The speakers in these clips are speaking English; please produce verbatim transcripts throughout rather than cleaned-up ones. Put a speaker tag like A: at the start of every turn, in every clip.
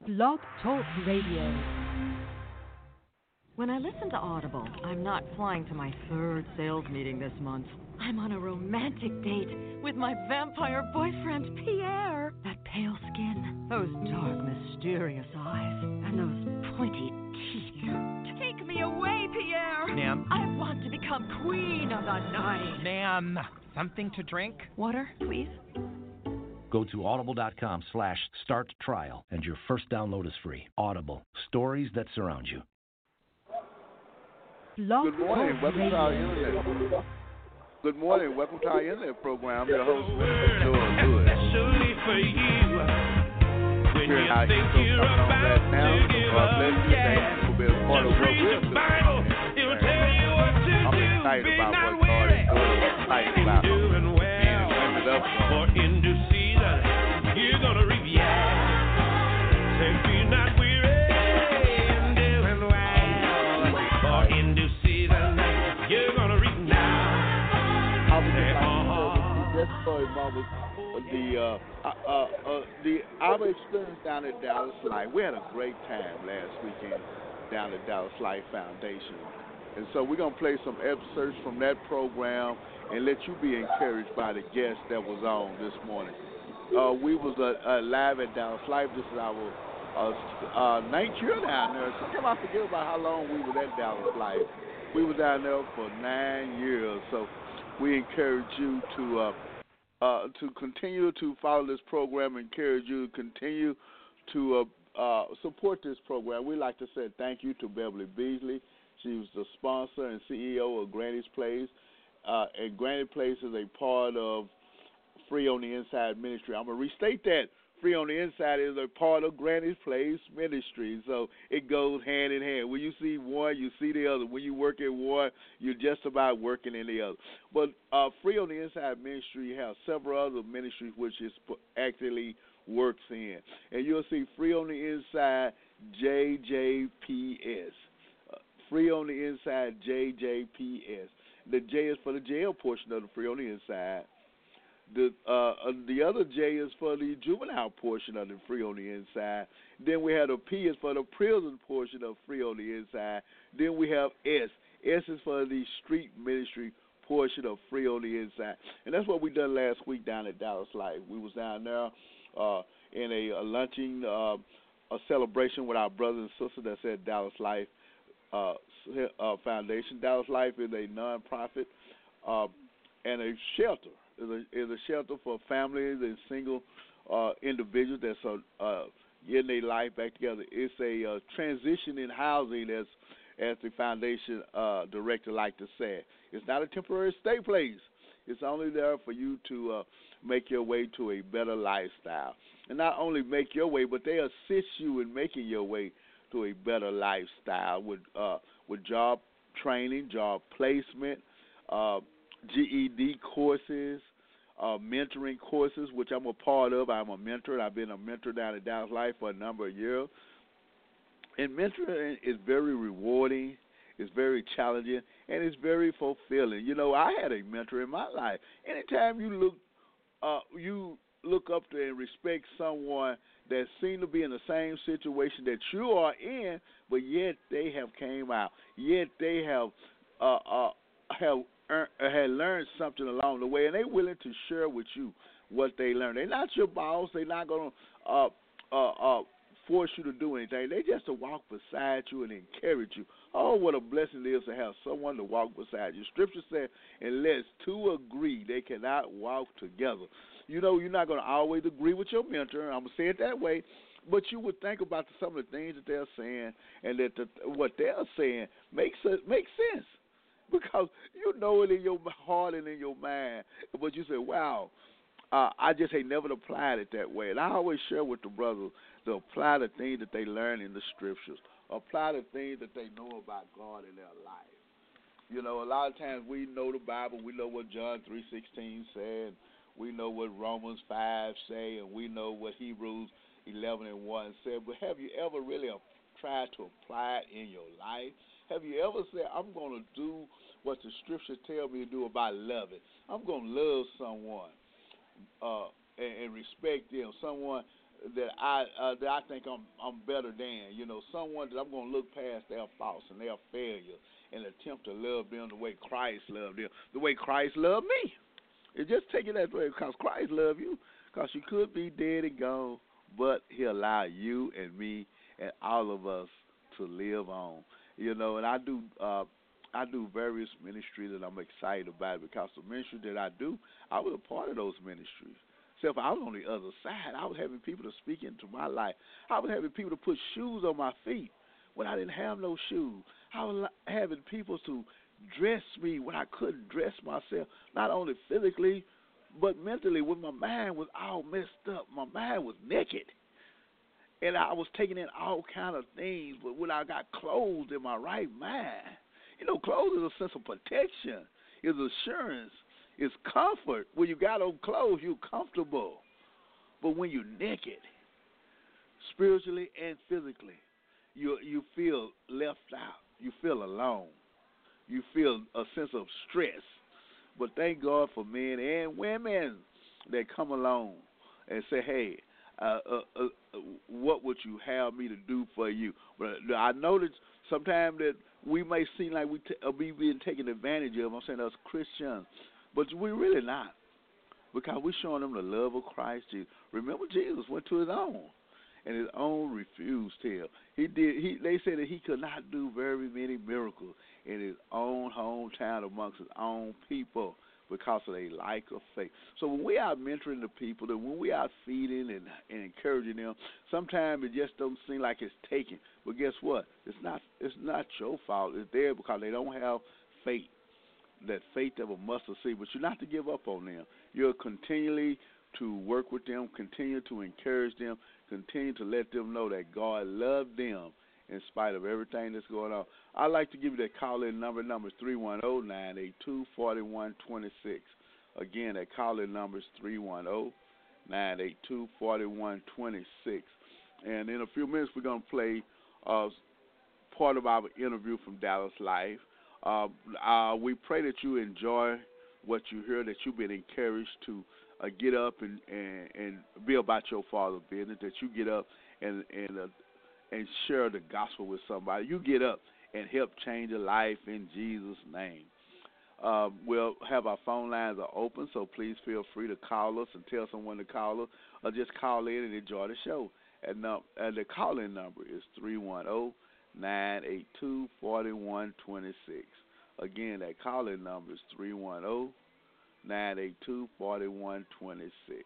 A: Blog Talk Radio.
B: When I listen to Audible, I'm not flying to my third sales meeting this month. I'm on a romantic date with my vampire boyfriend, Pierre. That pale skin, those dark, mysterious eyes, and those pointy teeth. Take me away, Pierre.
C: Ma'am?
B: I want to become queen of the night.
C: Ma'am, something to drink?
B: Water, please.
D: Go to audible.com slash start trial and your first download is free. Audible. Stories that surround you.
A: Blog
E: Good morning.
A: Talk
E: Welcome
A: Radio.
E: to our internet. Good morning. Welcome to our internet program. I'm your host, Mister Joel Lewis.
F: Especially for you. When
E: Here
F: you
E: in our
F: think
E: intro
F: you're
E: coming on
F: about
E: right now.
F: to give
E: God
F: up,
E: bless you.
F: yeah.
E: Thank you for being a part of
F: Just
E: what
F: read
E: we're
F: the
E: doing.
F: Bible. It'll tell you what to
E: I'm
F: do.
E: excited
F: Be
E: about
F: not
E: what God is
F: weary.
E: doing. I'm excited about
F: Doing well.
E: being lifted up
F: For
E: from.
F: in due season, you're gonna reap, yeah. Say, be not weary in doing well. For in due season, you're gonna reap now.
E: I was
F: Say,
E: just
F: uh-huh.
E: That's story, Mama. The uh, uh, uh, uh, the our experience down at Dallas Life. We had a great time last weekend down at Dallas Life Foundation, and so we're gonna play some excerpts from that program and let you be encouraged by the guest that was on this morning. Uh, we was uh, uh, live at Dallas Life. This is our uh, uh, ninth year down there. Sometimes I forget about how long we were at Dallas Life. We were down there for nine years, so we encourage you to. Uh, Uh, to continue to follow this program, encourage you to continue to uh, uh, support this program. We'd like to say thank you to Beverly Beasley. She was the sponsor and C E O of Granny's Place. Uh, and Granny Place is a part of Free on the Inside Ministry. I'm going to restate that. Free on the Inside is a part of Granny's Place Ministry. So it goes hand in hand. When you see one, you see the other. When you work in one, you're just about working in the other. But uh, Free on the Inside Ministry has several other ministries which it actually works in. And you'll see Free on the Inside J J P S. Uh, Free on the Inside J J P S. The J is for the jail portion of the Free on the Inside. The uh, uh, the other J is for the juvenile portion of the Free on the Inside. Then we have a P is for the prison portion of Free on the Inside. Then we have S. S is for the street ministry portion of Free on the Inside. And that's what we done last week down at Dallas Life. We was down there uh, in a, a luncheon, uh, a celebration with our brothers and sisters that's at Dallas Life uh, uh, Foundation. Dallas Life is a nonprofit uh, and a shelter. Is a, is a shelter for families and single uh, individuals that's uh, uh, getting their life back together. It's a uh, transition in housing, as as the foundation uh, director like to say. It's not a temporary stay place. It's only there for you to uh, make your way to a better lifestyle. And not only make your way, but they assist you in making your way to a better lifestyle with uh, with job training, job placement, uh, G E D courses, uh, mentoring courses, which I'm a part of. I'm a mentor. I've been a mentor down at Dallas Life for a number of years. And mentoring is very rewarding, it's very challenging, and it's very fulfilling. You know, I had a mentor in my life. Anytime you look, uh, you look up to and respect someone that seems to be in the same situation that you are in, but yet they have came out, yet they have uh, uh, have earn, had learned something along the way, and they're willing to share with you what they learned. They're not your boss. They're not going to uh, uh, uh, force you to do anything. They just to walk beside you and encourage you. Oh, what a blessing it is to have someone to walk beside you. Scripture says, unless two agree, they cannot walk together. You know, you're not going to always agree with your mentor. I'm going to say it that way. But you would think about some of the things that they're saying, and that the, what they're saying makes makes sense. Because you know it in your heart and in your mind. But you say, wow, uh, I just ain't never applied it that way. And I always share with the brothers to apply the things that they learn in the scriptures, apply the things that they know about God in their life. You know, a lot of times we know the Bible, we know what John three sixteen said, we know what Romans five say, and we know what Hebrews eleven and one said. But have you ever really tried to apply it in your life? Have you ever said, I'm going to do what the scripture tell me to do about loving? I'm going to love someone uh, and, and respect them, someone that I uh, that I think I'm I'm better than. You know, someone that I'm going to look past their faults and their failures and attempt to love them the way Christ loved them, the way Christ loved me. It's just take it that way because Christ loved you, because you could be dead and gone, but He allowed you and me and all of us to live on. You know, and I do uh, I do various ministries that I'm excited about because the ministry that I do, I was a part of those ministries. Except I was on the other side. I was having people to speak into my life. I was having people to put shoes on my feet when I didn't have no shoes. I was having people to dress me when I couldn't dress myself, not only physically, but mentally when my mind was all messed up. My mind was naked. And I was taking in all kind of things, but when I got clothes in my right mind, you know, clothes is a sense of protection, is assurance, is comfort. When you got on clothes, you're comfortable. But when you're naked, spiritually and physically, you you feel left out. You feel alone. You feel a sense of stress. But thank God for men and women that come along and say, hey, uh, uh, uh, what would you have me to do for you? But I know that sometimes that we may seem like we t- are being taken advantage of. I'm saying us Christians. But we're really not, because we're showing them the love of Christ Jesus. Remember, Jesus went to his own, and his own refused him. He did. He they said that he could not do very many miracles in his own hometown amongst his own people because of their lack of faith. So when we are mentoring the people, and when we are feeding and, and encouraging them, sometimes it just don't seem like it's taken. But guess what? It's not. It's not your fault. It's there because they don't have faith. That faith of a mustard seed, but you're not to give up on them. You're continually to work with them, continue to encourage them, continue to let them know that God loved them in spite of everything that's going on. I'd like to give you that call-in number. Number is three one zero, nine eight two, four one two six. Again, that call-in number is three one zero, nine eight two, four one two six. And in a few minutes, we're going to play uh, part of our interview from Dallas Life. Uh, uh, we pray that you enjoy what you hear, that you've been encouraged to uh, get up and, and, and be about your Father's business, that you get up and and, uh, and share the gospel with somebody. You get up and help change a life in Jesus' name. Uh, we'll have our phone lines are open, so please feel free to call us and tell someone to call us, or just call in and enjoy the show. And, uh, and the call-in number is three one zero, nine eight two, four one two six. Again, that call-in number is three one zero, nine eight two, four one two six.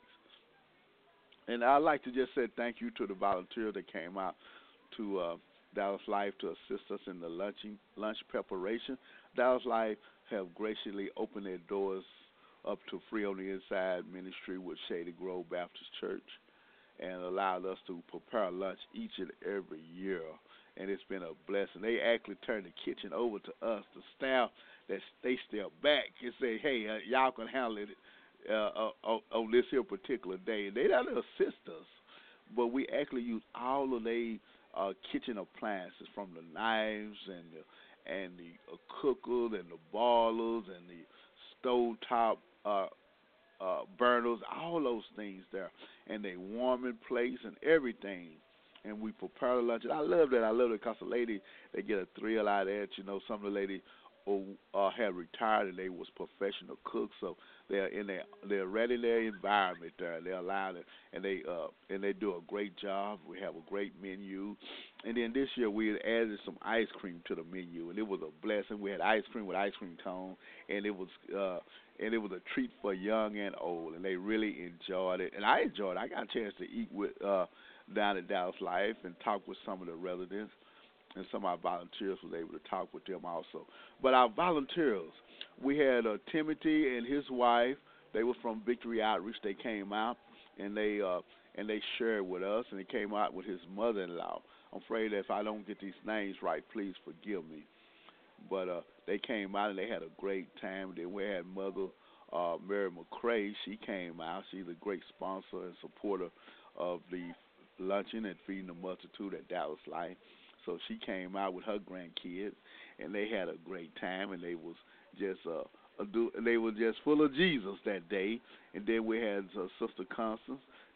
E: And I'd like to just say thank you to the volunteers that came out to uh, Dallas Life to assist us in the lunching, lunch preparation. Dallas Life have graciously opened their doors up to Free on the Inside ministry with Shady Grove Baptist Church and allowed us to prepare lunch each and every year. And it's been a blessing. They actually turned the kitchen over to us, the staff, that they step back and say, hey, uh, y'all can handle it uh, uh, on this here particular day. They don't assist us, but we actually use all of their uh, kitchen appliances, from the knives and the, and the uh, cookers and the boilers and the stovetop uh, uh, burners, all those things there. And they warming place and everything. And we prepare the lunch. And I love that. I love it because the lady, they get a thrill out of it. You know, some of the ladies oh, uh, have retired and they was professional cooks, so they're in their they're ready in their environment there. They're allowed it, and they uh and they do a great job. We have a great menu, and then this year we had added some ice cream to the menu, and it was a blessing. We had ice cream with ice cream cone, and it was uh and it was a treat for young and old, and they really enjoyed it, and I enjoyed it. I got a chance to eat with. Uh, down at Dallas Life and talk with some of the residents, and some of our volunteers was able to talk with them also. But our volunteers, we had uh, Timothy and his wife. They were from Victory Outreach. They came out and they uh, and they shared with us, and he came out with his mother-in-law. I'm afraid that if I don't get these names right, please forgive me. But uh, they came out and they had a great time. Then we had Mother uh, Mary McCrae. She came out. She's a great sponsor and supporter of the luncheon and feeding the multitude at Dallas Life. So she came out with her grandkids, and they had a great time, and they was just uh, a do, they were just full of Jesus that day. And then we had uh, Sister Constance.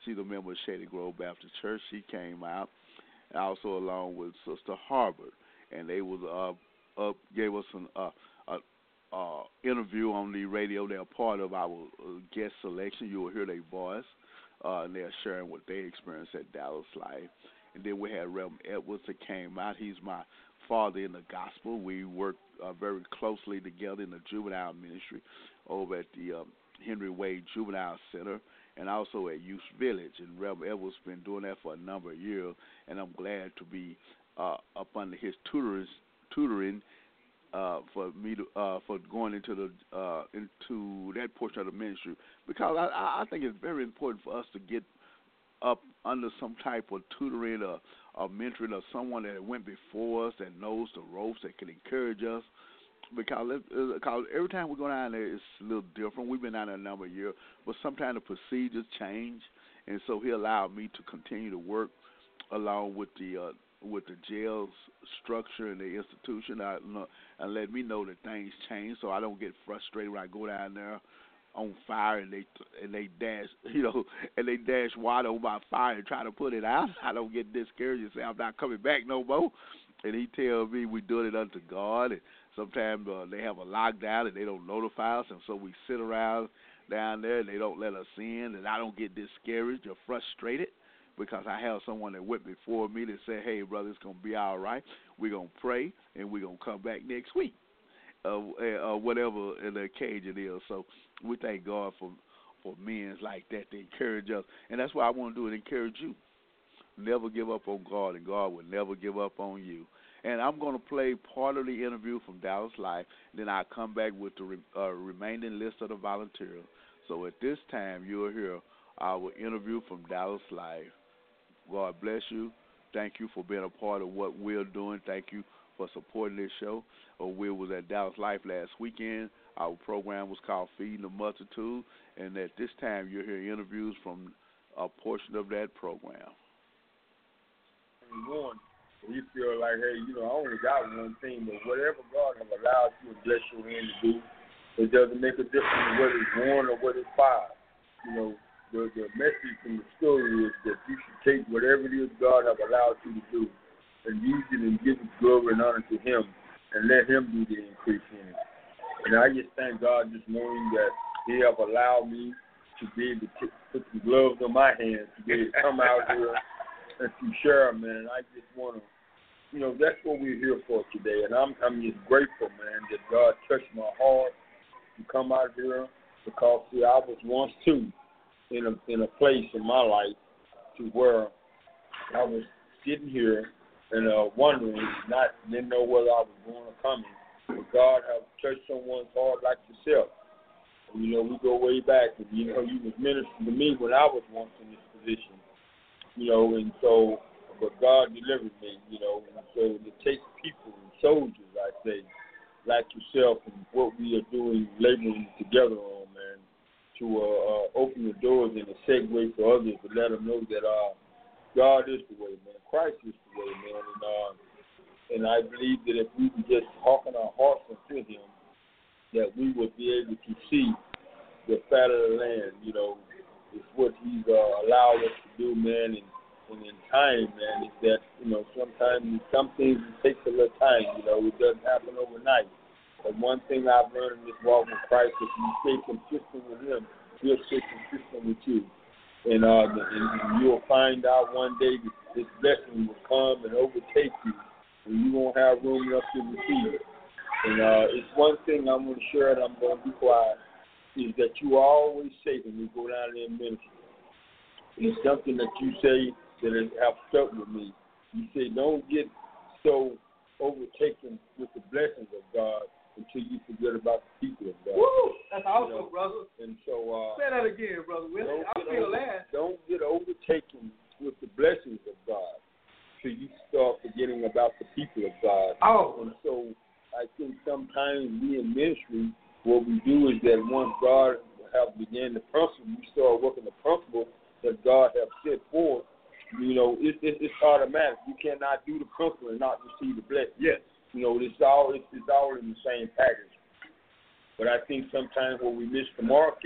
E: she's a member of Shady Grove Baptist Church. She came out, also along with Sister Harvard, and they was uh, up gave us an uh, a, uh, interview on the radio. They're part of our uh, guest selection. You will hear their voice, uh, and they're sharing what they experienced at Dallas Life. And then we had Reverend Edwards that came out. He's my father in the gospel. We worked uh, very closely together in the juvenile ministry over at the um, Henry Wade Juvenile Center and also at Youth Village. And Reverend Edwards has been doing that for a number of years, and I'm glad to be uh, up under his tutoring, tutoring uh, for me to uh, for going into the uh, into that portion of the ministry, because I, I think it's very important for us to get up under some type of tutoring or, or mentoring of someone that went before us, that knows the ropes, that can encourage us. Because, it, because every time we go down there, it's a little different. We've been down there a number of years, but sometimes the procedures change, and so he allowed me to continue to work along with the uh, with the jail's structure and the institution, I, and let me know that things change, so I don't get frustrated when I go down there on fire and they and they dash, you know, and they dash water on my fire and try to put it out. I don't get discouraged and say I'm not coming back no more. And he tells me we're doing it unto God. And sometimes uh, they have a lockdown and they don't notify us, and so we sit around down there and they don't let us in. And I don't get discouraged or frustrated because I have someone that went before me that said, hey, brother, it's going to be all right. We're going to pray and we're going to come back next week. Uh, uh, whatever the occasion is. So we thank God for for men like that to encourage us. And that's why I want to do it, encourage you. Never give up on God, and God will never give up on you. And I'm going to play part of the interview from Dallas Life, then I'll come back with the re, uh, remaining list of the volunteers. So at this time, you'll hear our interview from Dallas Life. God bless you. Thank you for being a part of what we're doing. Thank you for supporting this show. Uh, we was at Dallas Life last weekend. Our program was called Feeding the Multitude, and at this time you'll hear interviews from a portion of that program.
G: One, you feel like, hey, you know, I only got one thing, but whatever God has allowed you and blessed your hand to do, it doesn't make a difference whether it's one or whether it's five. You know, the, the message from the story is that you should take whatever it is God has allowed you to do and use it and give it glory and honor to Him and let Him do the increase in it. And I just thank God this morning that He have allowed me to be able to put some gloves on my hands, to be able to come out here and to share, man. I just want to, you know, that's what we're here for today. And I'm I'm just grateful, man, that God touched my heart to come out here because, see, I was once, too, in a, in a place in my life to where I was sitting here and uh, wondering, not didn't know whether I was going or coming. But God has touched someone's heart like yourself. And, you know, we go way back, and, you know, you was ministering to me when I was once in this position. You know, and so, but God delivered me, you know, and so to take people and soldiers, I say, like yourself and what we are doing, laboring together on, man, to uh, uh, open the doors and a segue for others to let them know that uh, God is the way, man. Christ is the way, man. And, uh, and I believe that if we would just hearken our hearts unto Him, that we would be able to see the fat of the land, you know. It's what He's uh, allowed us to do, man, and, and in time, man, is that, you know, sometimes some things it takes a little time, you know, it doesn't happen overnight. But one thing I've learned in this walk with Christ, if you stay consistent with Him, He'll stay consistent with you. And, uh, and, and you'll find out one day that this blessing will come and overtake you, and you won't have room enough to receive it. And uh, it's one thing I'm going to share, and I'm going to be quiet, is that you always say when we go down there in ministry. It's something that you say that has stuck with me. You say, don't get so overtaken with the blessings of God until you forget about the people of God.
H: Woo! That's awesome,
G: you know?
H: brother.
G: And so, uh,
H: say that again, brother Willie. I feel
G: over,
H: that.
G: Don't get overtaken with the blessings of God until you start forgetting about the people of God.
H: Oh.
G: And so, I think sometimes we in ministry, what we do is that once God have began the principle, we start working the principle that God have set forth. You know, it, it, it's automatic. You cannot do the principle and not receive the blessing.
H: Yes.
G: You know, it's all it's, it's all in the same package. But I think sometimes what we miss the mark at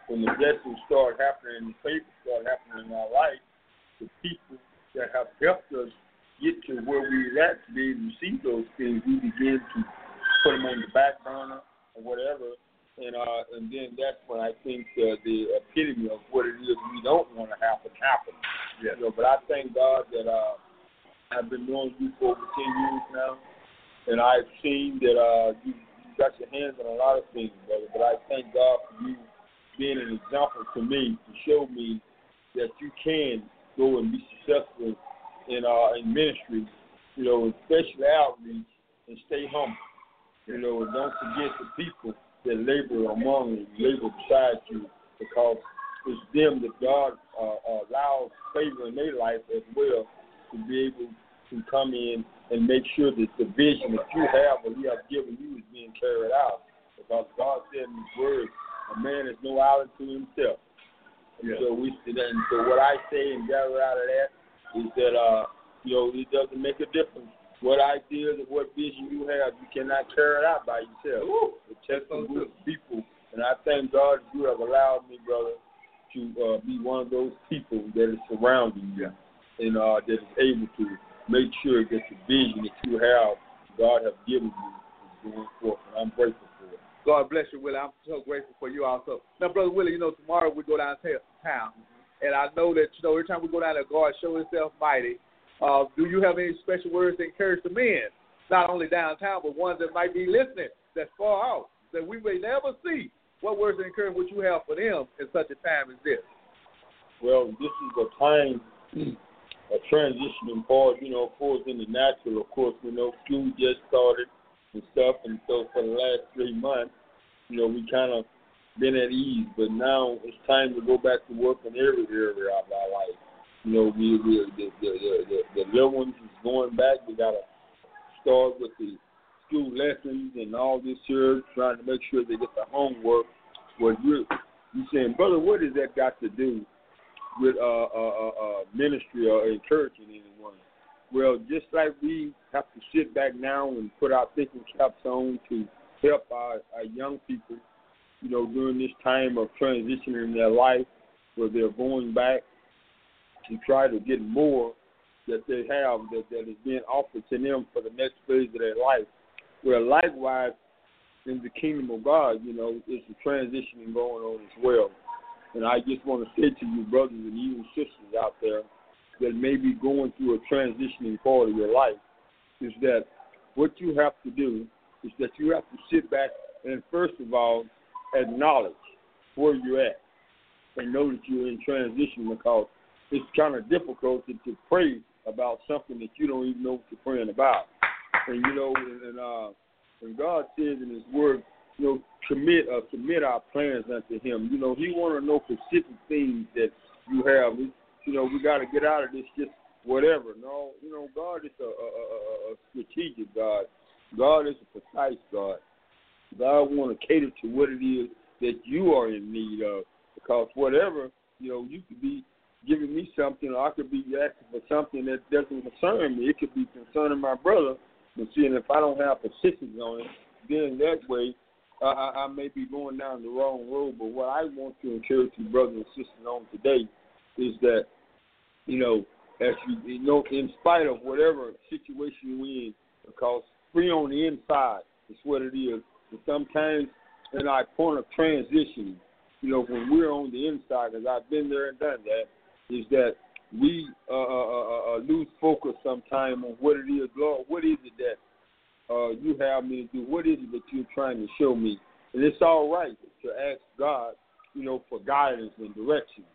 G: when the blessings start happening and the favors start happening in our life, the people that have helped us get to where we're at to be able to see those things, we begin to put them on the back burner or whatever. And uh, and then that's when I think uh, the epitome of what it is we don't want to happen happen. Yeah. You know, but I thank God that uh, I've been knowing you for over ten years now, and I've seen that uh, you, you got your hands on a lot of things, brother. But I thank God for you being an example to me to show me that you can go and be successful in uh, in ministry, you know, especially outreach, and stay humble. You know, and don't forget the people that labor among you, labor beside you, because it's them that God uh, allows favor in their life as well to be able to come in and make sure that the vision that you have or He has given you is being carried out. Because God said in His Word, a man is no island to himself. Yeah. So we and so what I say and gather out of that is that uh, you know, it doesn't make a difference what ideas or what vision you have, you cannot carry it out by yourself. Ooh, it takes a group of people, and I thank God that you have allowed me, brother, to uh, be one of those people that is surrounding you, and uh, that is able to make sure that the vision that you have, God has given you, is going forth, and I'm grateful for it.
E: God bless you, Willie. I'm so grateful for you also. Now, Brother Willie, you know, tomorrow we go downtown, mm-hmm. and I know that, you know, every time we go down there, God show Himself mighty. Uh, do you have any special words to encourage the men, not only downtown, but ones that might be listening that's far out, that we may never see? What words to encourage what you have for them in such a time as this?
G: Well, this is a time, a transitioning part, you know, of course, in the natural. Of course, we know school just started and stuff, and so for the last three months, you know, we kind of been at ease, but now it's time to go back to work in every area of our life. You know, we, we the, the, the, the little ones is going back. We got to start with the school lessons and all this here, trying to make sure they get the homework. Well, you're, you're saying, brother, what does that got to do with uh, uh, uh, ministry or encouraging anyone? Well, just like we have to sit back now and put our thinking caps on to help our, our young people, you know, during this time of transitioning in their life where they're going back to try to get more that they have that, that is being offered to them for the next phase of their life. Well, likewise, in the kingdom of God, you know, it's a transitioning going on as well. And I just want to say to you, brothers and even sisters out there that may be going through a transitioning part of your life, is that what you have to do is that you have to sit back and, first of all, acknowledge where you're at and know that you're in transition, because it's kind of difficult to, to pray about something that you don't even know what you're praying about. And, you know, and, and, uh, and God says in His Word, you know, commit uh, submit our plans unto Him. You know, He want to know specific things that you have. We, you know, we got to get out of this just whatever. No, you know, God is a, a, a, a strategic God. God is a precise God. God want to cater to what it is that you are in need of, because whatever, you know, you could be giving me something, or I could be asking for something that doesn't concern me. It could be concerning my brother, but seeing if I don't have persistence on it, then that way uh, I, I may be going down the wrong road. But what I want to encourage you, brothers and sisters, on today is that, you know, as you, you know, in spite of whatever situation you're in, because free on the inside is what it is. And sometimes in our point of transition, you know, when we're on the inside, because I've been there and done that, is that we uh, uh, uh, lose focus sometime on what it is. Lord, what is it that uh, you have me to do? What is it that you're trying to show me? And it's all right to ask God, you know, for guidance and direction.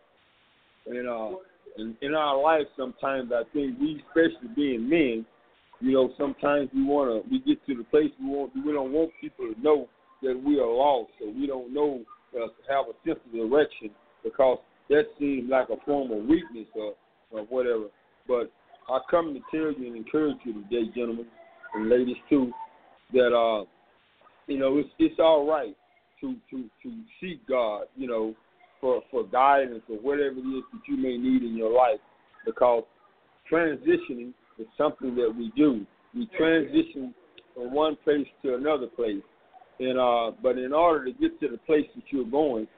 G: And uh, in, in our life, sometimes I think we, especially being men, you know, sometimes we want to, we get to the place we want, we don't want people to know that we are lost, so we don't know, uh, have a sense of direction, because that seems like a form of weakness or, or whatever. But I come to tell you and encourage you today, gentlemen and ladies too, that uh, you know, it's it's all right to to to seek God, you know, for for guidance or whatever it is that you may need in your life, because transitioning is something that we do. We transition from one place to another place, and uh, but in order to get to the place that you're going,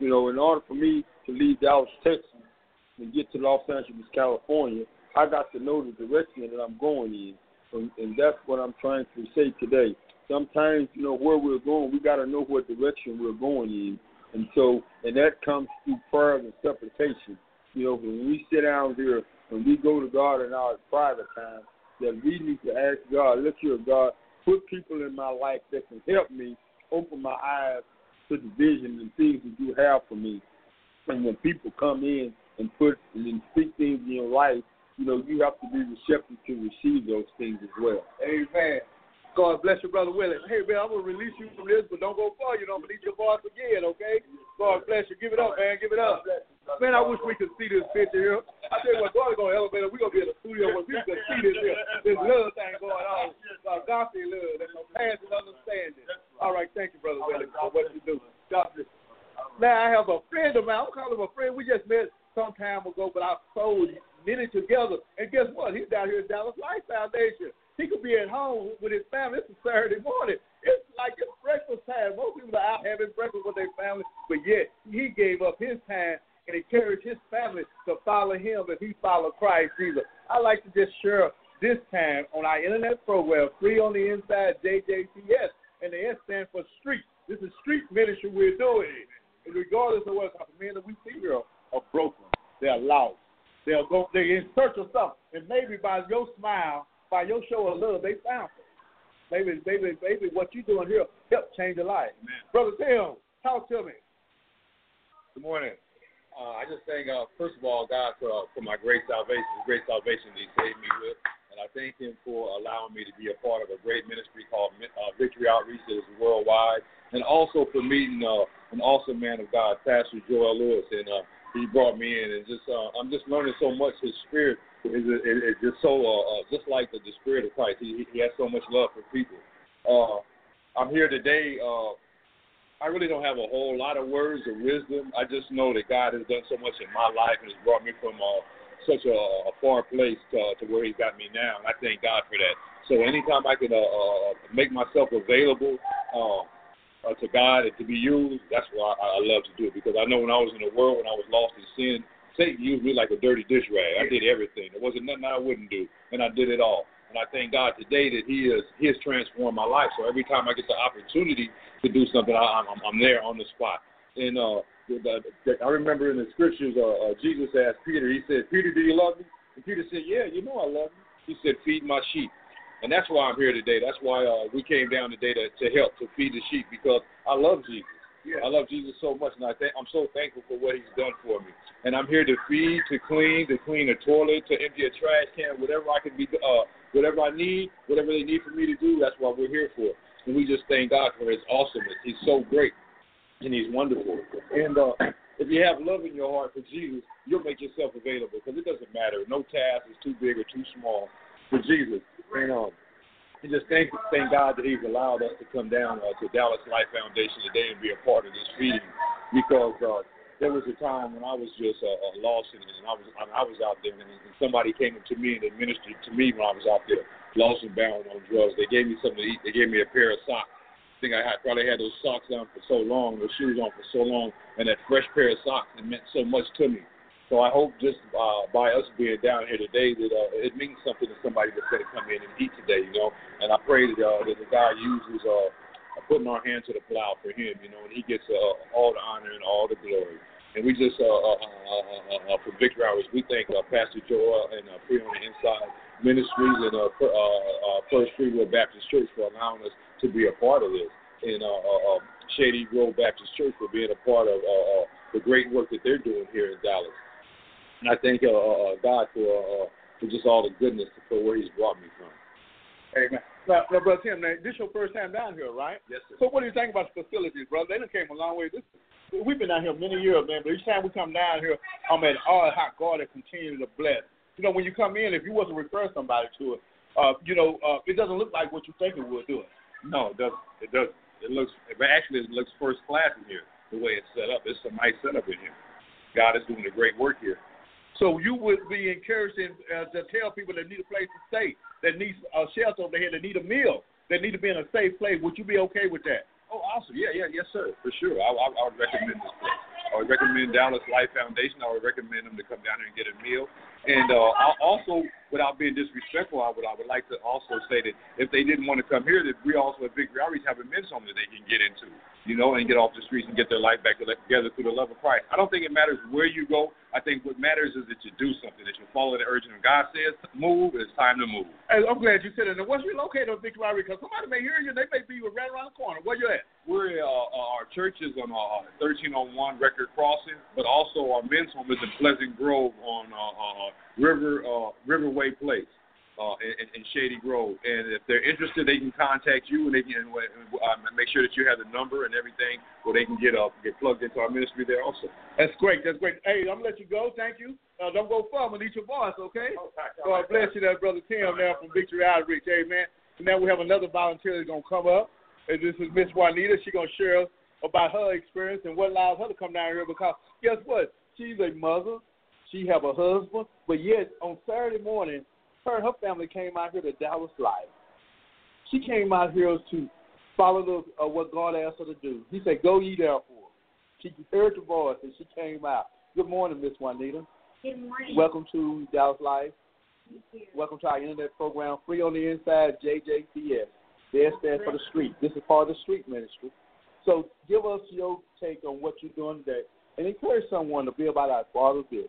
G: You know, in order for me to leave Dallas, Texas, and get to Los Angeles, California, I got to know the direction that I'm going in, and, and that's what I'm trying to say today. Sometimes, you know, where we're going, we got to know what direction we're going in, and so, and that comes through prayer and supplication. You know, when we sit down here and we go to God in our private time, that we need to ask God, look here, God, put people in my life that can help me open my eyes to the vision and things that you have for me. And when people come in and put and speak things in your life, you know, you have to be receptive to receive those things as well.
H: Amen. God bless you, Brother Willie. Hey, man, I'm going to release you from this, but don't go far. You don't release your voice again, okay? God bless you. Give it up, man. Give it up. Man, I wish we could see this picture here. I tell you what, God is going to elevate us. We're going to be in the studio where we can see this here. This love thing going on. Uh, gospel love. There's no past and understanding. All right, thank you, Brother Willie, for what you do. God bless you. Now, I have a friend of mine. I'm calling him a friend. We just met some time ago, but our souls knitted together. And guess what? He's down here at Dallas Life Foundation. He could be at home with his family. It's a Saturday morning. It's like it's breakfast time. Most people are out having breakfast with their family, but yet he gave up his time and encouraged his family to follow him as he followed Christ Jesus. I like to just share this time on our internet program, Free on the Inside, J J C S, and the S stands for street. This is street ministry we're doing. And regardless of what type of men that we see here are broken, they're lost. They'll go, they're in search of something, and maybe by your smile, by your show of love, they found it. Maybe, maybe, maybe what you're doing here help change your life. Amen. Brother Tim, talk to me.
I: Good morning. Uh, I just thank, uh, first of all, God for uh, for my great salvation, the great salvation that He saved me with, and I thank Him for allowing me to be a part of a great ministry called uh, Victory Outreach that is worldwide, and also for meeting uh, an awesome man of God, Pastor Joel Lewis, and uh, he brought me in, and just uh, I'm just learning so much. His spirit is, is, is just so uh, uh, just like the, the spirit of Christ. He, he has so much love for people. Uh, I'm here today. Uh, I really don't have a whole lot of words of wisdom. I just know that God has done so much in my life and has brought me from uh, such a, a far place to, to where He's got me now, and I thank God for that. So anytime I can uh, uh, make myself available uh, uh, to God and to be used, that's what I, I love to do, because I know when I was in the world, when I was lost in sin, Satan used me like a dirty dish rag. I did everything. There wasn't nothing I wouldn't do, and I did it all. And I thank God today that He has He has transformed my life. So every time I get the opportunity to do something, I, I'm, I'm there on the spot. And uh, the, the, I remember in the scriptures, uh, uh, Jesus asked Peter. He said, "Peter, do you love me?" And Peter said, "Yeah, you know I love you." He said, "Feed my sheep." And that's why I'm here today. That's why uh, we came down today to, to help to feed the sheep, because I love Jesus. Yeah. I love Jesus so much, and I th- I'm so thankful for what He's done for me. And I'm here to feed, to clean, to clean a toilet, to empty a trash can, whatever I can be, uh, whatever I need, whatever they need for me to do. That's what we're here for. And we just thank God for His awesomeness. He's so great, and He's wonderful. And uh, if you have love in your heart for Jesus, you'll make yourself available, because it doesn't matter. No task is too big or too small for Jesus. And um, And just thank thank God that He's allowed us to come down uh, to Dallas Life Foundation today and be a part of this feeding, because uh, there was a time when I was just uh, uh, lost, and, and I was I was out there, and, and somebody came up to me and administered to me when I was out there, lost and bound on drugs. They gave me something to eat. They gave me a pair of socks. I think I had probably had those socks on for so long, those shoes on for so long, and that fresh pair of socks, it meant so much to me. So I hope just uh, by us being down here today that uh, it means something to somebody that's going to come in and eat today, you know. And I pray that, uh, that the God uses uh, putting our hand to the plow for Him, you know, and He gets uh, all the honor and all the glory. And we just, uh, uh, uh, uh, for Victory Hours, we thank uh, Pastor Joel and uh, Free on the Inside Ministries and uh, uh, uh, First Free Will Baptist Church for allowing us to be a part of this, and uh, uh, Shady Grove Baptist Church for being a part of uh, uh, the great work that they're doing here in Dallas. And I thank uh, uh, God for uh, for just all the goodness for where He's brought me from.
H: Amen. Now, now, Brother Tim, now, this is your first time down here, right?
I: Yes, sir.
H: So what do you think about the facilities, brother? They done came a long way. This, we've been down here many years, man, but each time we come down here, I'm at all how God has continued to bless. You know, when you come in, if you wasn't refer somebody to it, uh, you know, uh, it doesn't look like what you think it would do it.
I: No, it doesn't. It doesn't. It looks, but actually, it looks first class in here, the way it's set up. It's a nice setup in here. God is doing a great work here.
H: So you would be encouraging uh, to tell people that need a place to stay, that need a shelter over here, that need a meal, that need to be in a safe place. Would you be okay with that?
I: Oh, awesome. Yeah, yeah, yes, sir, for sure. I, I, I would recommend this place. I would recommend Dallas Life Foundation. I would recommend them to come down there and get a meal. And uh, I also, without being disrespectful, I would I would like to also say that if they didn't want to come here, that we also at Victory Outreach have a men's home that they can get into, you know, and get off the streets and get their life back together through the love of Christ. I don't think it matters where you go. I think what matters is that you do something, that you follow the urging. When God says move, it's time to move.
H: Hey, I'm glad you said it. Now, what's you located on Victory Outreach? Because somebody may hear you, and they may be right around the corner. Where you at?
I: We're uh, our church is on uh, thirteen oh one Record Crossing, but also our men's home is in Pleasant Grove on uh, uh, River uh, Riverway Place uh, in, in Shady Grove. And if they're interested, they can contact you, and they can uh, make sure that you have the number and everything, where they can get uh, get plugged into our ministry there also.
H: That's great. That's great. Hey, I'm gonna let you go. Thank you. Uh, don't go far. I'm gonna need your voice, okay? God bless you, that brother Tim now from Victory Outreach. Amen. And now we have another volunteer that's gonna come up. And this is Miss Juanita. She's going to share about her experience and what allows her to come down here, because guess what? She's a mother. She have a husband. But yet, on Saturday morning, her and her family came out here to Dallas Life. She came out here to follow the, uh, what God asked her to do. He said, go ye therefore. She heard the voice, and she came out. Good morning, Miss Juanita.
J: Good morning.
H: Welcome to Dallas Life.
J: Thank you.
H: Welcome to our internet program, Free on the Inside, J J C S. The S stands for the street. This is part of the street ministry. So give us your take on what you're doing today and encourage someone to be about our Father's business.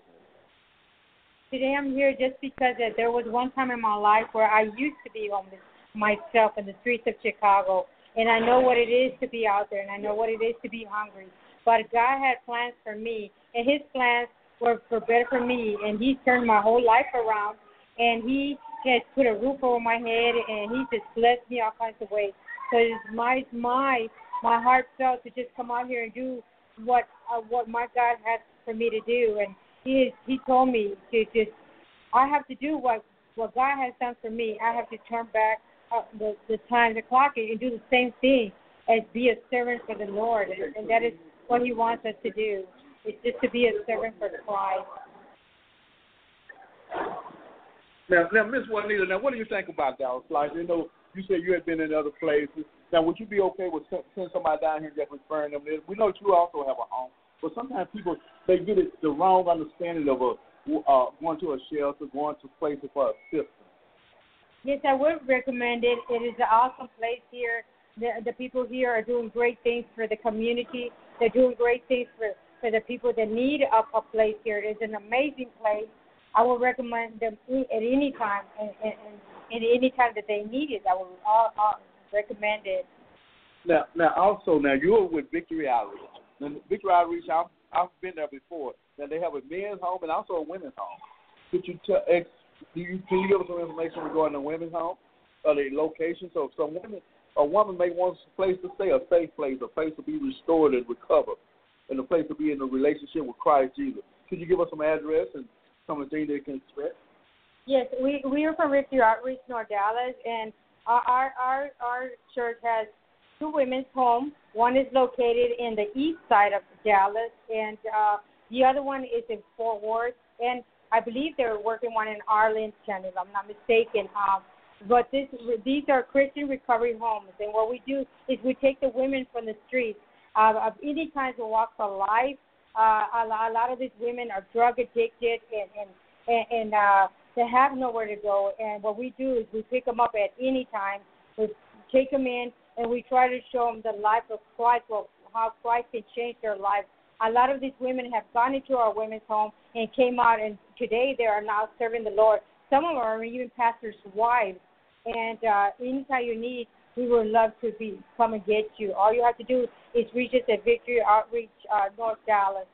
J: Today I'm here just because that there was one time in my life where I used to be homeless myself in the streets of Chicago, and I know what it is to be out there, and I know what it is to be hungry. But God had plans for me, and his plans were for better for me, and he's turned my whole life around, and he has put a roof over my head, and he just blessed me all kinds of ways. So it's my my my heart felt to just come out here and do what uh, what my God has for me to do, and he he told me to just I have to do what what God has done for me. I have to turn back uh, the the time, the clock, and do the same thing as be a servant for the Lord, and, and that is what he wants us to do. It's just to be a servant for Christ.
H: Now, now, Miss Juanita, now, what do you think about Dallas Life? You know, you said you had been in other places. Now, would you be okay with sending somebody down here and just referring them there? We know you also have a home, but sometimes people, they get it the wrong understanding of a uh, going to a shelter, going to places for assistance.
J: Yes, I would recommend it. It is an awesome place here. The, the people here are doing great things for the community. They're doing great things for, for the people that need a, a place here. It is an amazing place. I will recommend them at any time, and, and, and at any time that they need it. I will all, all recommend it.
H: Now, now, also, now you're with Victory Outreach. Now, Victory Outreach, I've, I've been there before. Now they have a men's home and also a women's home. Could you tell? Ex, do you can you give us some information regarding the women's home, or the location? So, some women, a woman may want a place to stay, a safe place, a place to be restored and recovered, and a place to be in a relationship with Christ Jesus. Could you give us some address and some of the things they can expect?
J: Yes, we we are from Victory Outreach, North Dallas, and our our our church has two women's homes. One is located in the east side of Dallas, and uh, the other one is in Fort Worth. And I believe they're working one in Arlington, if I'm not mistaken. Um, but this these are Christian recovery homes, and what we do is we take the women from the streets uh, of any kinds of walks of life. Uh, a, a lot of these women are drug addicted, and and, and uh, they have nowhere to go. And what we do is we pick them up at any time. We take them in, and we try to show them the life of Christ, well, how Christ can change their life. A lot of these women have gone into our women's home and came out, and today they are now serving the Lord. Some of them are even pastors' wives. And uh, anytime you need, we would love to be come and get you. All you have to do is reach us at Victory Outreach, uh, North Dallas.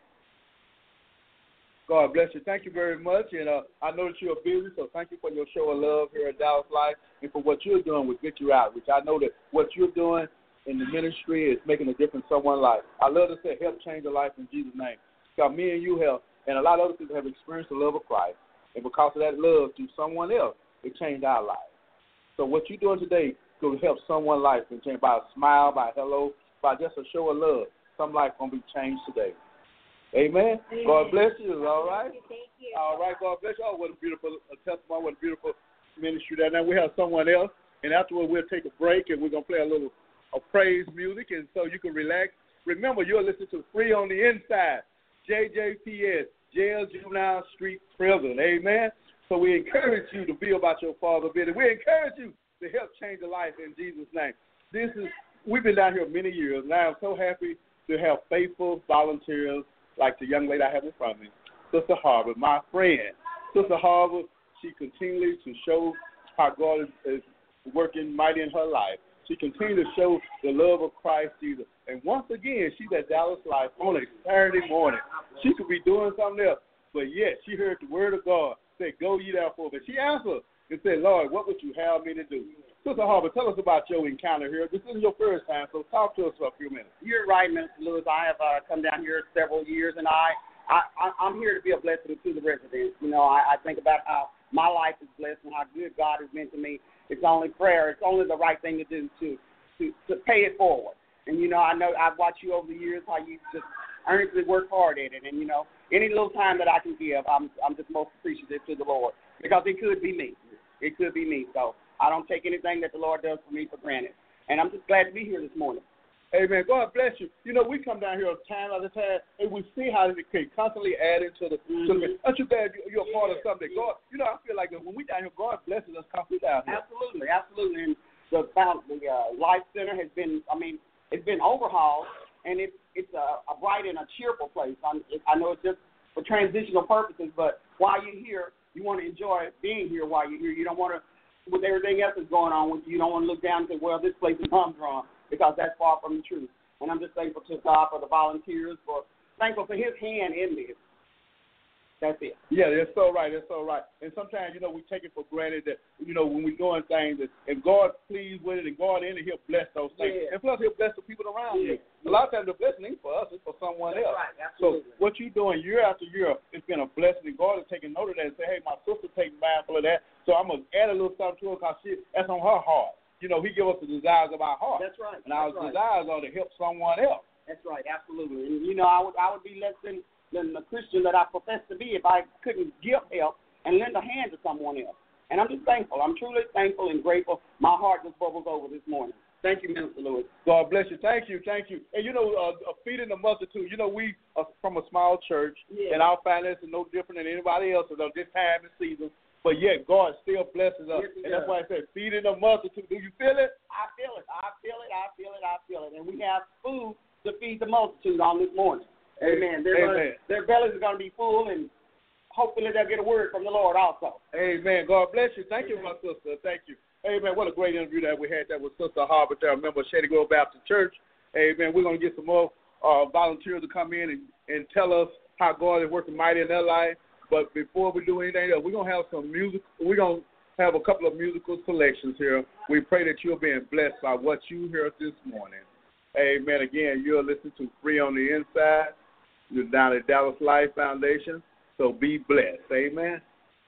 H: God bless you. Thank you very much. And uh, I know that you're busy, so thank you for your show of love here at Dallas Life and for what you're doing with Victory Outreach. I know that what you're doing in the ministry is making a difference in someone's life. I love to say help change a life in Jesus' name. Because me and you have, and a lot of other people have experienced the love of Christ. And because of that love to someone else, it changed our lives. So what you're doing today will help someone's life and change by a smile, by a hello, by just a show of love. Some life going to be changed today. Amen. Amen. God bless you. All right.
J: Thank you. Thank you.
H: All right. God bless you. Oh, what a beautiful testimony. What a beautiful ministry there. Now we have someone else, and afterward we'll take a break, and we're going to play a little of praise music, and so you can relax. Remember, you're listening to Free on the Inside, J J P S, Jail Juvenile Street Prison. Amen. So we encourage you to be about your Father's business. We encourage you to help change a life in Jesus' name. This is we've been down here many years, and I am so happy to have faithful volunteers like the young lady I have in front of me, Sister Harvard, my friend. Sister Harvard, she continues to show how God is, is working mighty in her life. She continues to show the love of Christ Jesus. And once again, she's at Dallas Life on a Saturday morning. She could be doing something else, but yet she heard the word of God say, go ye therefore. But she answered and said, Lord, what would you have me to do? Sister Harvard, tell us about your encounter here. This isn't your first time, so talk to us for a few minutes.
K: You're right, Mister Lewis. I have uh, come down here several years, and I, I, I'm here to be a blessing to the residents. You know, I, I think about how my life is blessed and how good God has been to me. It's only prayer. It's only the right thing to do to, to, to pay it forward. And, you know, I know I've watched you over the years, how you just earnestly work hard at it. And, you know, any little time that I can give, I'm I'm just most appreciative to the Lord, because it could be me. It could be me. So I don't take anything that the Lord does for me for granted. And I'm just glad to be here this morning.
H: Amen. God bless you. You know, we come down here time after time, and we see how it can constantly add into the. Mm-hmm. To the aren't you glad you're a part of something that God? You know, I feel like when we down here, God blesses us constantly down here.
K: Absolutely, absolutely. And the the uh, Life Center has been, I mean, it's been overhauled, and it's it's a, a bright and a cheerful place. I'm, it, I know it's just for transitional purposes, but while you're here, you want to enjoy being here while you're here. You don't want to, with everything else that's going on with you, you don't want to look down and say, well, this place is humdrum, because that's far from the truth. And I'm just thankful to God for the volunteers, for thankful for his hand in this. That's it.
H: Yeah, that's so right. That's so right. And sometimes, you know, we take it for granted that, you know, when we're doing things, that if God's pleased with it and God in it, he'll bless those things. Yeah. And plus, he'll bless the people around yeah. you. Yeah. A lot of times the blessing ain't for us, it's for someone
K: that's
H: else.
K: Right. Absolutely.
H: So what you're doing year after year, it's been a blessing, and God is taking note of that and say, hey, my sister taking mindful of that, so I'm going to add a little something to her because that's on her heart. You know, he give us the desires of our heart.
K: That's right.
H: And our
K: That's
H: desires
K: right.
H: are to help someone else.
K: That's right, absolutely. And, you know, I would I would be less than, than the Christian that I profess to be if I couldn't give help and lend a hand to someone else. And I'm just thankful. I'm truly thankful and grateful. My heart just bubbles over this morning. Thank you, Minister Lewis.
H: God bless you. Thank you. Thank you. And, you know, uh, feeding the multitude, you know, we are from a small church, yeah. and our finances are no different than anybody else's at this time and season. But yet, God still blesses us. Yes, and that's why I said, feeding the multitude. Do you feel it?
K: I feel it. I feel it. I feel it. I feel it. And we have food to feed the multitude on this morning. Amen. Their,
H: Amen.
K: Gonna, their bellies are going to be full, and hopefully they'll get a word from the Lord also.
H: Amen. God bless you. Thank Amen. you, my sister. Thank you. Amen. What a great interview that we had. That was Sister Harvard there, a member of Shady Grove Baptist Church. Amen. We're going to get some more uh, volunteers to come in and, and tell us how God is working mighty in their life. But before we do anything else, we're going to have some music. We're going to have a couple of musical selections here. We pray that you're being blessed by what you heard this morning. Amen. Again, you're listening to Free on the Inside. You're down at Dallas Life Foundation. So be blessed. Amen.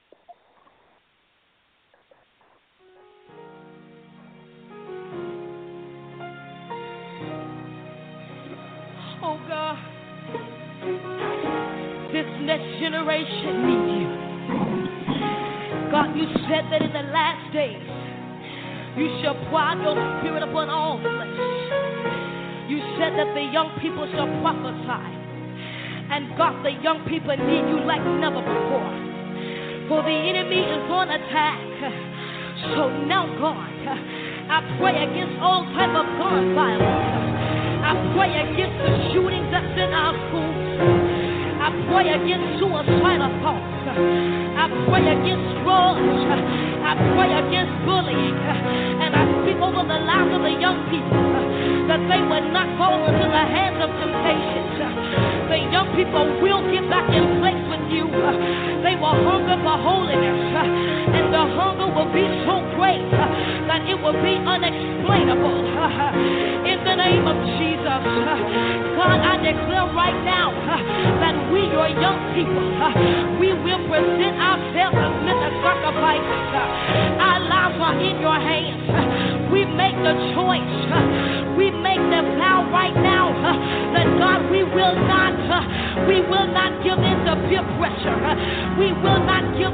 B: Oh, God. This next generation needs you. God, you said that in the last days, you shall pour out your spirit upon all flesh. You said that the young people shall prophesy. And God, the young people need you like never before. For the enemy is on attack. So now, God, I pray against all type of gun violence. I pray against the shootings that's in our schools. I pray against suicidal thoughts. I pray against drugs. I pray against bullying. And I speak over the lives of the young people that they would not fall into the hands of temptations. The young people will get back in place with you. They will hunger for holiness. And the hunger will be so great that it will be unexplainable. In the name of Jesus, God, I declare right now that we, your young people, we will present ourselves as living sacrifices. Our lives are in your hands. We make the choice. We make the vow right now that God, we will not, we will not give in to peer pressure. We will not give in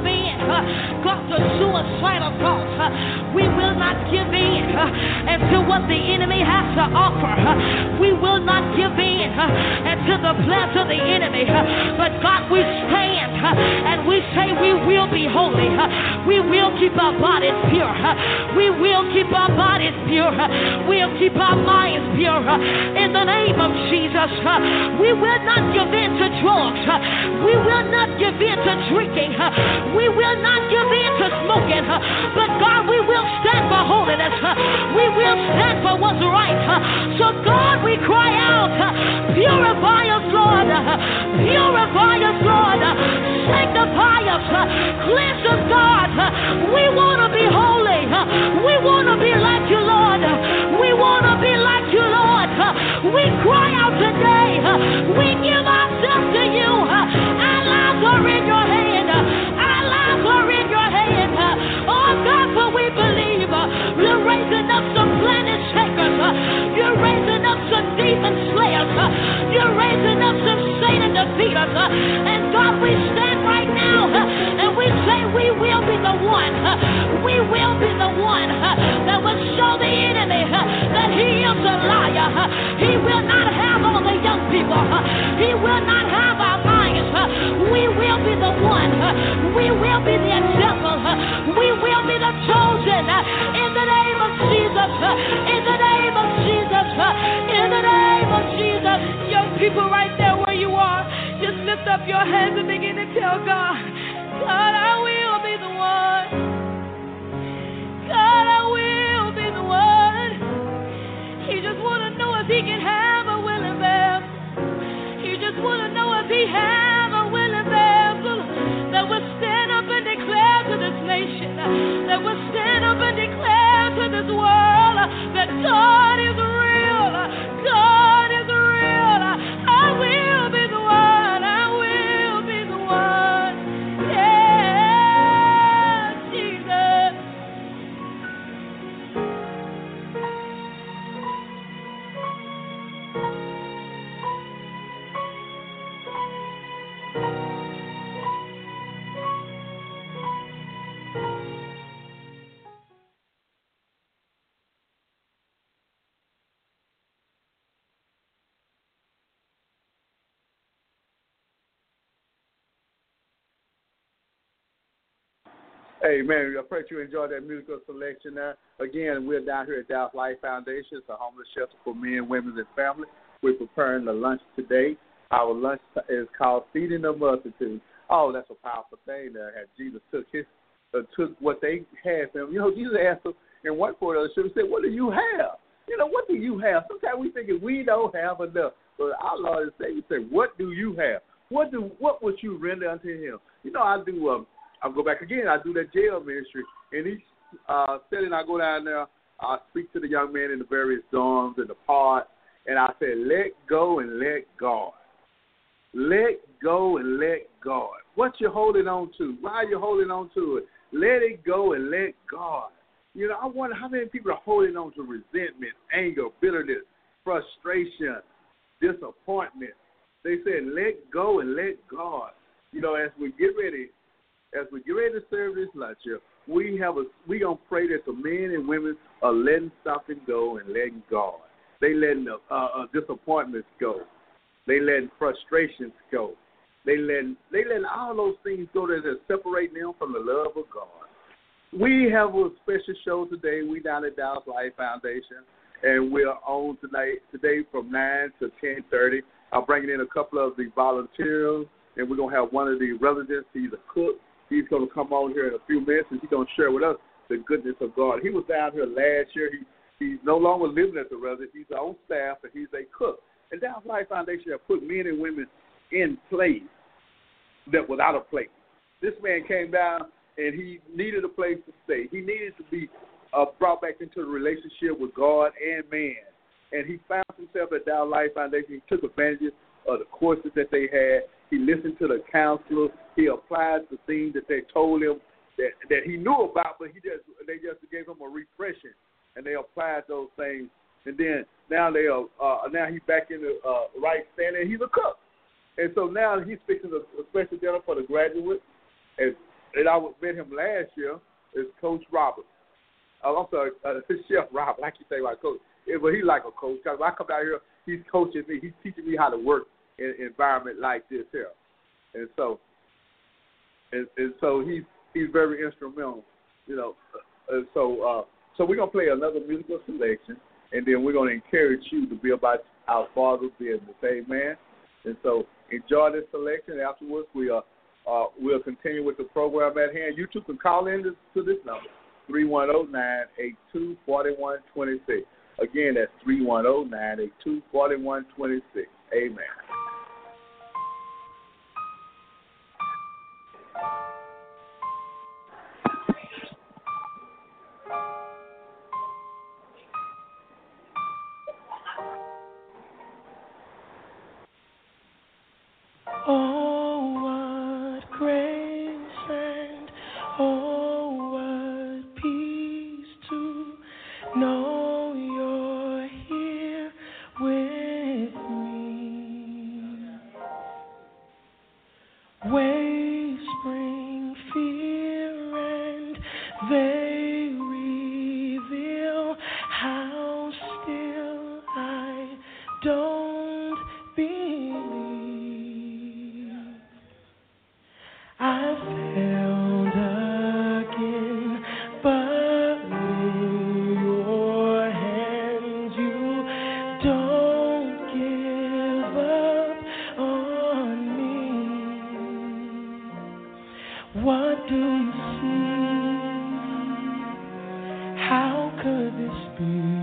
L: God, to suicidal thoughts. We will not give in to what the enemy has to offer. We will not give in to the plans of the enemy. But God, we stand and we say we will be holy. We will keep our bodies pure. We will keep our bodies pure. We'll keep our minds pure. In the name of Jesus, we will not give in to drugs. We will not give in to drinking. We will not give in to smoking. But God, we will stand for holiness. We will stand for what's right. So God, we cry out, purify us, Lord. Purify us, Lord. Sanctify us. Cleanse us, God. We want to be holy. We want to be like you, Lord. We want to be like you, Lord. We cry out today. We give ourselves to you. Our lives are in your hand. Our lives are in your hand. Oh, God, for we believe you're raising up some planet shakers. You're raising up some demon slayers. You're raising up some Satan defeaters. And God, we stand right now and we say we will be the one. We will be the one that will show the enemy that he is a liar. He will not have all the young people. He will not have our minds. We will be the one. We will be the example. We will be the chosen. In the name of Jesus. In the name of Jesus. In the name of Jesus. Young people right there where you are, just lift up your hands and begin to tell God, God, I will be the one. God, I will be the one. He just want to know if he can have a willing vessel. He just want to know if he have a willing vessel that will stand up and declare to this nation, that will stand up and declare to this world that God is real. God is real. I will be the one. I will be the one. Yeah, Jesus.
H: Hey, man, I pray you enjoyed that musical selection there. Again, we're down here at Dallas Life Foundation. It's a homeless shelter for men, women, and families. We're preparing the lunch today. Our lunch is called Feeding the Multitude. Oh, that's a powerful thing there. As Jesus took his, uh, took what they had from him. You know, Jesus asked them in one part of the scripture, said, what do you have? You know, what do you have? Sometimes we think we don't have enough. But our Lord and Savior said, what do you have? What do what would you render unto him? You know, I do um I'll go back again. I do that jail ministry. In each uh, setting, I go down there. I speak to the young men in the various dorms and the pods, and I say, let go and let God. Let go and let God. What you holding on to? Why are you holding on to it? Let it go and let God. You know, I wonder how many people are holding on to resentment, anger, bitterness, frustration, disappointment. They said, let go and let God. You know, as we get ready, As we get ready to serve this lunch here, we have a we gonna pray that the men and women are letting something go and letting God. They letting the uh, uh, disappointments go. They letting frustrations go. They letting they letting all those things go that are separating them from the love of God. We have a special show today. We down at Dallas Life Foundation, and we're on tonight today from nine to ten thirty. I'm bringing in a couple of the volunteers, and we're gonna have one of the residents. He's a cook. He's going to come on here in a few minutes, and he's going to share with us the goodness of God. He was down here last year. He, he's no longer living at the residence. He's on staff, and he's a cook. And Dallas Life Foundation has put men and women in place that without a place. This man came down, and he needed a place to stay. He needed to be uh, brought back into a relationship with God and man. And he found himself at Dallas Life Foundation. He took advantage of the courses that they had. He listened to the counselors. He applied the things that they told him that, that he knew about, but he just they just gave him a refreshing, and they applied those things. And then now they are uh, now he's back in the uh, right standing. He's a cook, and so now he's fixing a, a special dinner for the graduates. And and I met him last year, is Coach Robert. Uh, I'm sorry, uh, Chef Robert. I keep saying about Coach. Yeah, but he's like a coach. Cause when I come down here, he's coaching me. He's teaching me how to work in an environment like this here. And so, and, and so he's he's very instrumental, you know. And so, uh, so we're gonna play another musical selection, and then we're gonna encourage you to be about our Father's business, amen. And so, enjoy this selection. Afterwards, we uh, uh we'll continue with the program at hand. You two can call in to, to this number, three one zero, nine eight two, four one two six. Again, that's three one zero, nine eight two, four one two six. Amen.
F: Oh, what grace and oh, what peace to know you're here with me. Waves bring fear and they reveal how still I don't believe. I failed again, but in your hands you don't give up on me. What do you see? How could this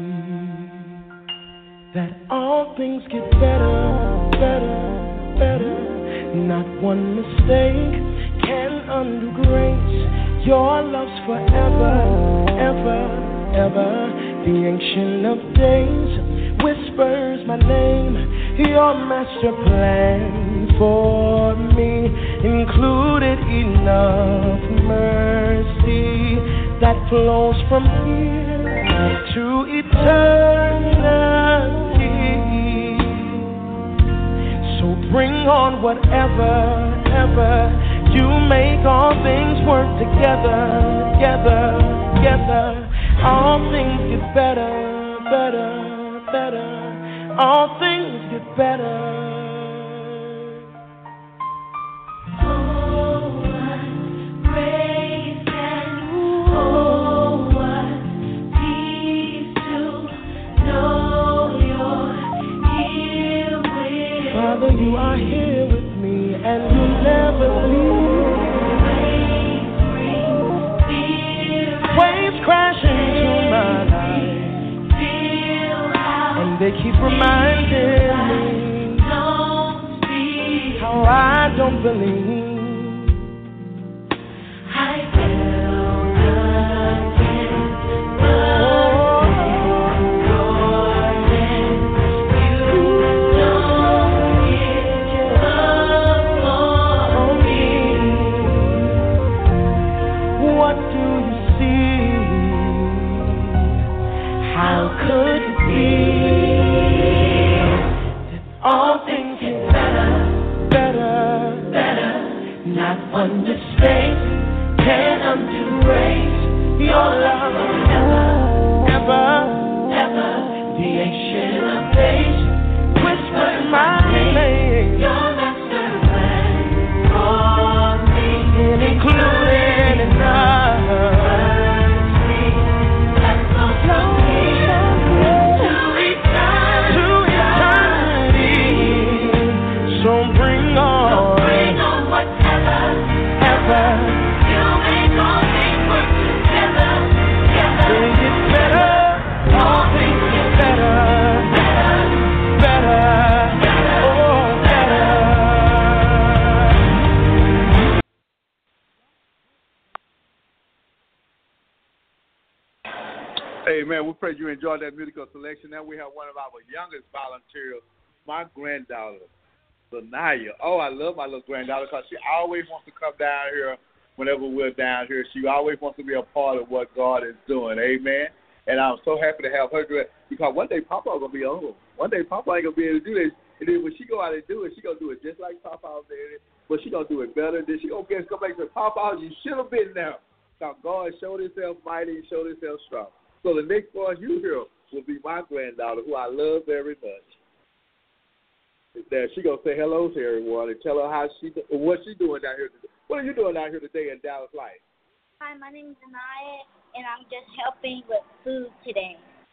F: be? That all things get better, better, better. Not one mistake can undo grace. Your love's forever, ever, ever. The Ancient of Days whispers my name. Your master plan for me included enough mercy that flows from here to eternity. So bring on whatever, ever. You make all things work together, together, together. All things get better, better, better. All things get better. Oh, what grace and oh, what peace to know you're here with Father, you are here with me, and you'll never leave. Waves crash into my life, and they keep reminding me how I don't believe. I fell again, but your hand, you don't give up on me. What do you see? How could it be that all things get better, better, better? Not one mistake can undo grace. Your love ever, ever, ever. The Ancient of Days whispers my name. Your master plan for me, including enough.
H: Hey, man, we pray you enjoyed that musical selection. Now we have one of our youngest volunteers, my granddaughter, Zanaya. Oh, I love my little granddaughter because she always wants to come down here whenever we're down here. She always wants to be a part of what God is doing. Amen. And I'm so happy to have her do it because one day Papa going to be on. One day Papa ain't going to be able to do this. And then when she go out and do it, she going to do it just like Papa out there. but she gonna do it better. Then she gonna get come back and say, Papa, you should have been there. Now God showed Himself mighty and showed Himself strong. So the next voice you hear will be my granddaughter, who I love very much. There, she gonna say hello to everyone and tell her how she what she doing down here today. What are you doing down here today in Dallas Light?
M: Hi, my name is Anaya, and I'm just helping with food today.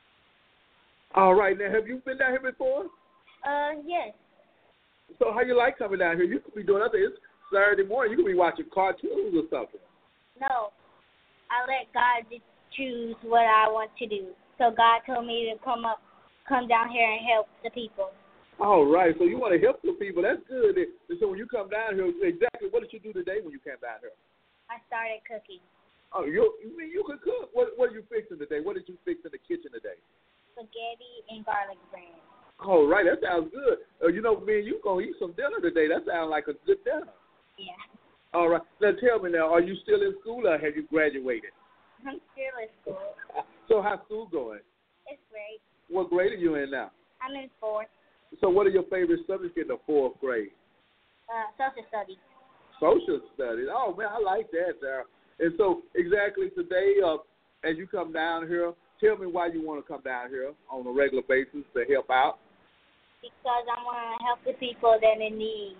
H: All right, now have you been down here before?
M: Uh, yes.
H: So how you like coming down here? You could be doing other. It's Saturday morning. You could be watching cartoons or something.
M: No, I let God choose what I want to do. So God told me to come up, come down here and help the people.
H: All right, so you want to help the people. That's good. And so when you come down here, exactly what did you do today when you came down here?
M: I started cooking.
H: Oh, you, you mean you could cook? What What are you fixing today? What did you fix in the kitchen today?
M: Spaghetti and garlic bread.
H: All right, that sounds good. Uh, you know, me and you going to eat some dinner today. That sounds like a good dinner.
M: Yeah.
H: All right. Now tell me now, are you still in school or have you graduated?
M: I'm still in school.
H: So how's school going?
M: It's great.
H: What grade are you in now?
M: I'm in fourth.
H: So what are your favorite subjects in the fourth grade?
M: Uh, social studies.
H: Social studies. Oh, man, I like that, Sarah. And so exactly today, uh, as you come down here, tell me why you want to come down here on a regular basis to help out.
M: Because I want to help the people that in need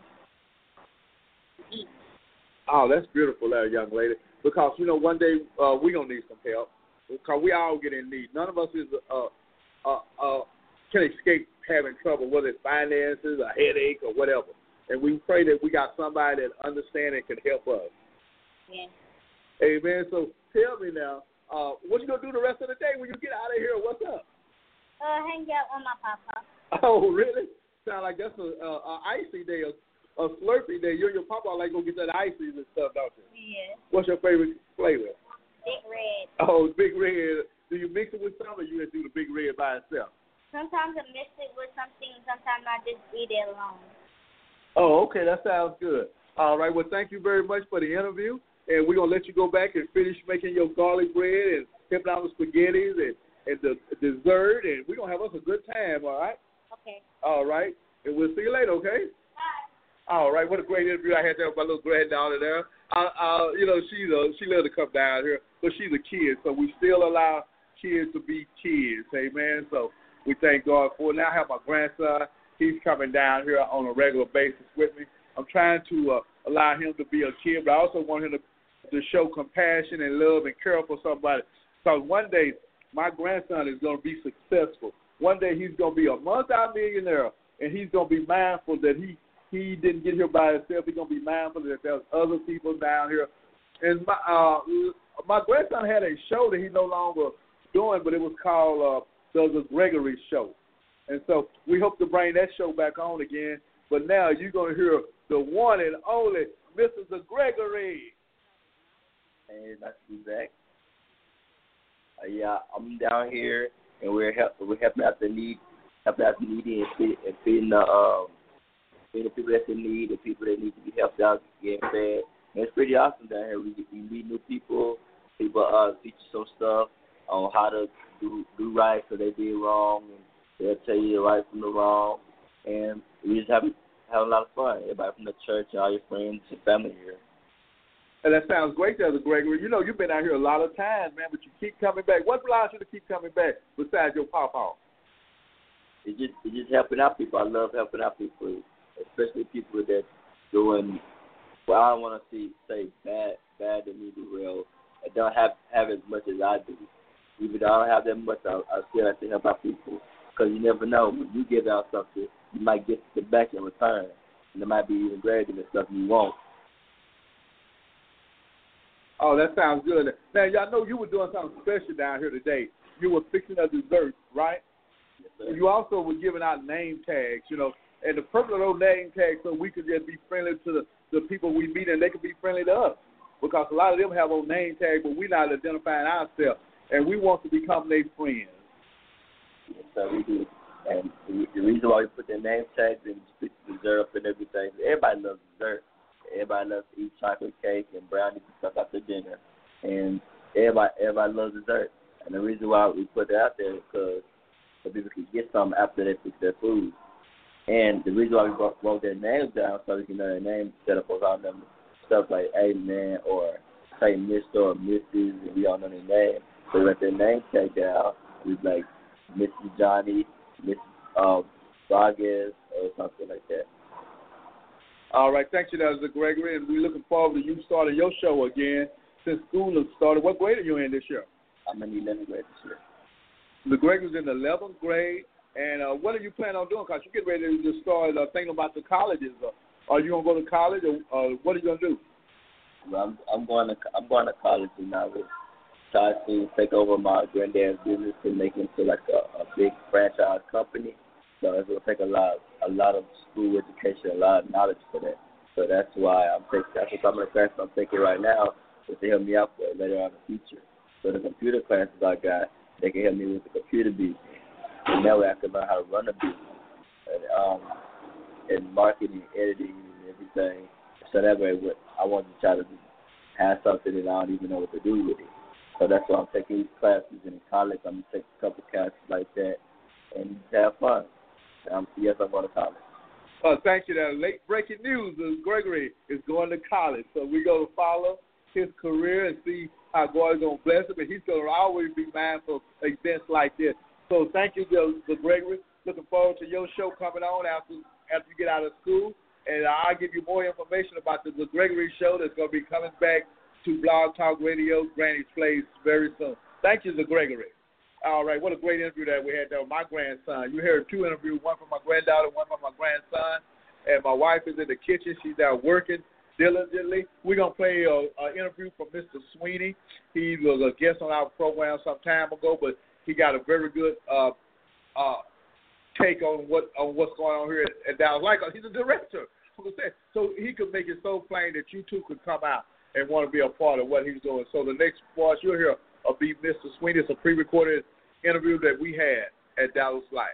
M: eat.
H: Oh, that's beautiful there, young lady. Because, you know, one day uh, we're going to need some help. Because we all get in need. None of us is uh, uh, uh, can escape having trouble, whether it's finances, a headache, or whatever. And we pray that we got somebody that understands and can help us.
M: Yeah.
H: Amen. So tell me now, uh, what you going to do the rest of the day when you get out of here? What's up?
M: Uh, hang out with my papa.
H: Oh, really? Sound like that's a, a, a icy day, a, a slurpy day. You and your papa like go get that ices and stuff, don't you?
M: Yeah.
H: What's your favorite flavor?
M: Big Red.
H: Oh, Big Red. Do you mix it with something or you just do the Big Red by itself?
M: Sometimes I mix it with something, sometimes I just eat it alone.
H: Oh, okay. That sounds good. All right. Well, thank you very much for the interview. And we're going to let you go back and finish making your garlic bread and helping out with spaghettis and, and the dessert. And we're going to have us a good time, all right?
M: Okay.
H: All right. And we'll see you later, okay?
M: Bye.
H: All right. What a great interview I had there with my little granddaughter there. I, I, you know, she's a, she loves to come down here, but she's a kid, so we still allow kids to be kids, amen? So we thank God for it. Now I have my grandson. He's coming down here on a regular basis with me. I'm trying to uh, allow him to be a kid, but I also want him to, to show compassion and love and care for somebody. Because one day my grandson is going to be successful. One day he's going to be a multi-millionaire, and he's going to be mindful that he, he didn't get here by himself. He's going to be mindful that there's other people down here. And my uh, my grandson had a show that he's no longer doing, but it was called uh, The Gregory Show. And so we hope to bring that show back on again. But now you're going to hear the one and only Mister Gregory.
N: Hey, nice to be back. Uh, yeah, I'm down here, and we're help, we're helping out the need, helping out the needy, and, feed, and feeding the um, feeding the people that's in need, the people that need to be helped out, getting fed. And it's pretty awesome down here. We we meet new people. People uh teach you some stuff on how to do do right, so they did wrong, and they'll tell you the right from the wrong. And we just have have a lot of fun. Everybody from the church and all your friends and family here.
H: And that sounds great, Brother Gregory. You know, you've been out here a lot of times, man, but you keep coming back. What allows you to keep coming back besides your pawpaw?
N: It's just, it's just helping out people. I love helping out people, especially people that doing, well, I don't want to see, say bad bad than me do well. I don't have, have as much as I do. Even though I don't have that much, I, I still have to help out people. Because you never know. When you give out something, you might get it back in return. And it might be even greater than the stuff you want.
H: Oh, that sounds good. Now, y'all know you were doing something special down here today. You were fixing a dessert, right?
N: Yes, sir.
H: You also were giving out name tags, you know, and the purpose of those name tags so we could just be friendly to the, the people we meet and they could be friendly to us. Because a lot of them have those name tags, but we're not identifying ourselves, and we want to become their friends.
N: Yes, sir, we do. And the, the reason why we put their name tags and dessert up and everything, everybody loves dessert. Everybody loves to eat chocolate cake and brownies and stuff after dinner. And everybody everybody loves dessert. And the reason why we put it out there is because so people can get something after they fix their food. And the reason why we wrote, wrote their names down so we can know their names instead of our them stuff like Amen or say Mister or Missus and we all know their name. So we wrote their name tag down. We like Missus Johnny, Missus Uh, Vargas or something like that.
H: All right, thank you, that was Gregory, and we're looking forward to you starting your show again since school has started. What grade are you in this year?
N: I'm in the eleventh grade this year.
H: The Gregory's in the eleventh grade, and uh, what are you planning on doing? Because you get ready to start uh, thinking about the colleges. Uh, are you gonna go to college, or uh, what are you gonna do?
N: Well, I'm, I'm going to I'm going to college and I will try to take over my granddad's business and make it into like a, a big franchise company. So it's gonna take a lot, a lot of school education, a lot of knowledge for that. So that's why I'm taking. That's what some of the classes I'm taking right now, is to help me out for later on in the future. So the computer classes I got, they can help me with the computer business, and that way I can learn how to run a business, and um, and marketing, editing, and everything. So that way, what I want to try to do, have something that I don't even know what to do with it. So that's why I'm taking these classes. And in college, I'm gonna take a couple classes like that and have fun. Um, yes, I'm going to college.
H: Uh, thank you. That late breaking news is Gregory is going to college. So we're going to follow his career and see how God is going to bless him. And he's going to always be mindful of events like this. So thank you, to Gregory. Looking forward to your show coming on after after you get out of school. And I'll give you more information about the, the Gregory show that's going to be coming back to Blog Talk Radio, Granny's Place, very soon. Thank you, to Gregory. All right, what a great interview that we had there with my grandson. You heard two interviews, one from my granddaughter, one from my grandson. And my wife is in the kitchen. She's out working diligently. We're going to play an interview from Mister Sweeney. He was a guest on our program some time ago, but he got a very good uh, uh, take on what on what's going on here at, at Dallas Light. He's a director. So he could make it so plain that you too could come out and want to be a part of what he's doing. So the next voice you'll hear will be Mister Sweeney. It's a pre-recorded interview that we had at Dallas Light.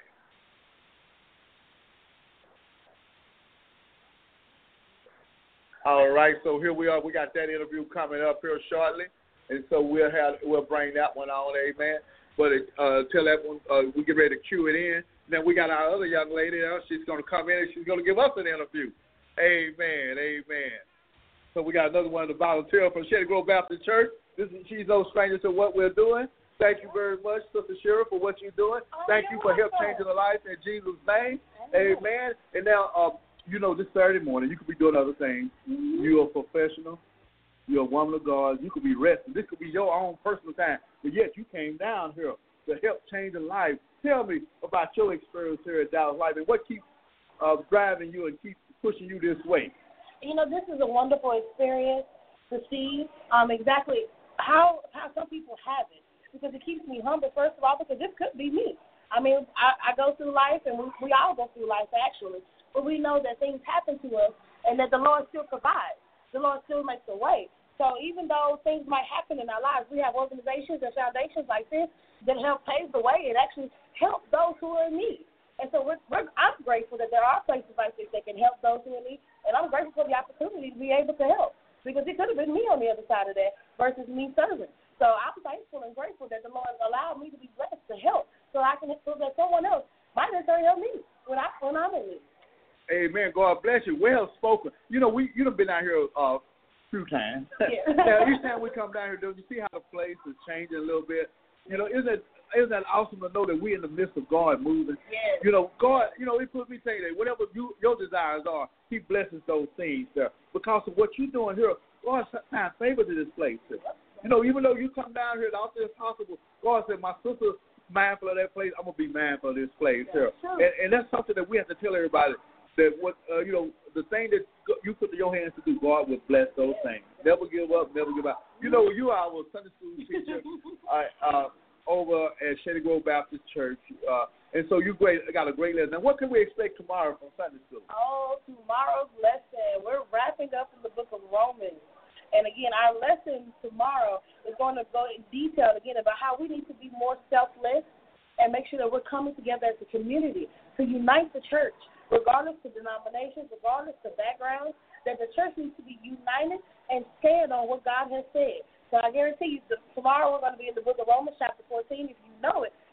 H: All right, so here we are. We got that interview coming up here shortly, and so we'll have we'll bring that one on, amen. But uh, till that one, uh, we get ready to cue it in. Then we got our other young lady. Uh, she's going to come in and she's going to give us an interview. Amen, amen. So we got another one of the volunteers from Shady Grove Baptist Church. This is, she's no stranger to what we're doing. Thank you very much, Sister Shira, for what you're doing. Thank you for help changing the life in Jesus' name. Amen. And now, um, you know, this Saturday morning, you could be doing other things. Mm-hmm. You're a professional. You're a woman of God. You could be resting. This could be your own personal time. But yet you came down here to help change a life. Tell me about your experience here at Dallas Life and what keeps uh, driving you and keeps pushing you this way.
O: You know, this is a wonderful experience to see um, exactly how how some people have it. Because it keeps me humble, first of all, because this could be me. I mean, I, I go through life, and we, we all go through life, actually. But we know that things happen to us and that the Lord still provides. The Lord still makes a way. So even though things might happen in our lives, we have organizations and foundations like this that help pave the way and actually help those who are in need. And so we're, we're, I'm grateful that there are places like this that can help those who are in need, and I'm grateful for the opportunity to be able to help, because it could have been me on the other side of that versus me serving. So I'm thankful and grateful that the Lord allowed me to be blessed to help, so I can so that someone else might in turn help me when I when I'm in need.
H: Amen. God bless you. Well spoken. You know, we you've been out here uh, a few times.
O: Yeah.
H: Now, each time we come down here, don't you see how the place is changing a little bit? You know, isn't it isn't that awesome to know that we're in the midst of God moving?
O: Yes.
H: You know, God. You know, it put me saying that whatever you, your desires are, He blesses those things there because of what you're doing here. God finds favor to this place. You know, even though you come down here, the often as possible, God said, my sister's mindful of that place, I'm going to be mindful of this place here.
O: Sure.
H: And, and that's something that we have to tell everybody, that what, uh, you know, the thing that you put in your hands to do, God will bless those things. Never give up, never give up. You know, you are our Sunday school teacher uh, uh, over at Shady Grove Baptist Church. Uh, and so you great, got a great lesson. Now, what can we expect tomorrow from Sunday school?
O: Oh, tomorrow's lesson, we're wrapping up in the book of Romans. And, again, our lesson tomorrow is going to go in detail, again, about how we need to be more selfless and make sure that we're coming together as a community to unite the church, regardless of denominations, regardless of backgrounds, that the church needs to be united and stand on what God has said. So I guarantee you, tomorrow we're going to be in the book of Romans, chapter fourteen. If you know it,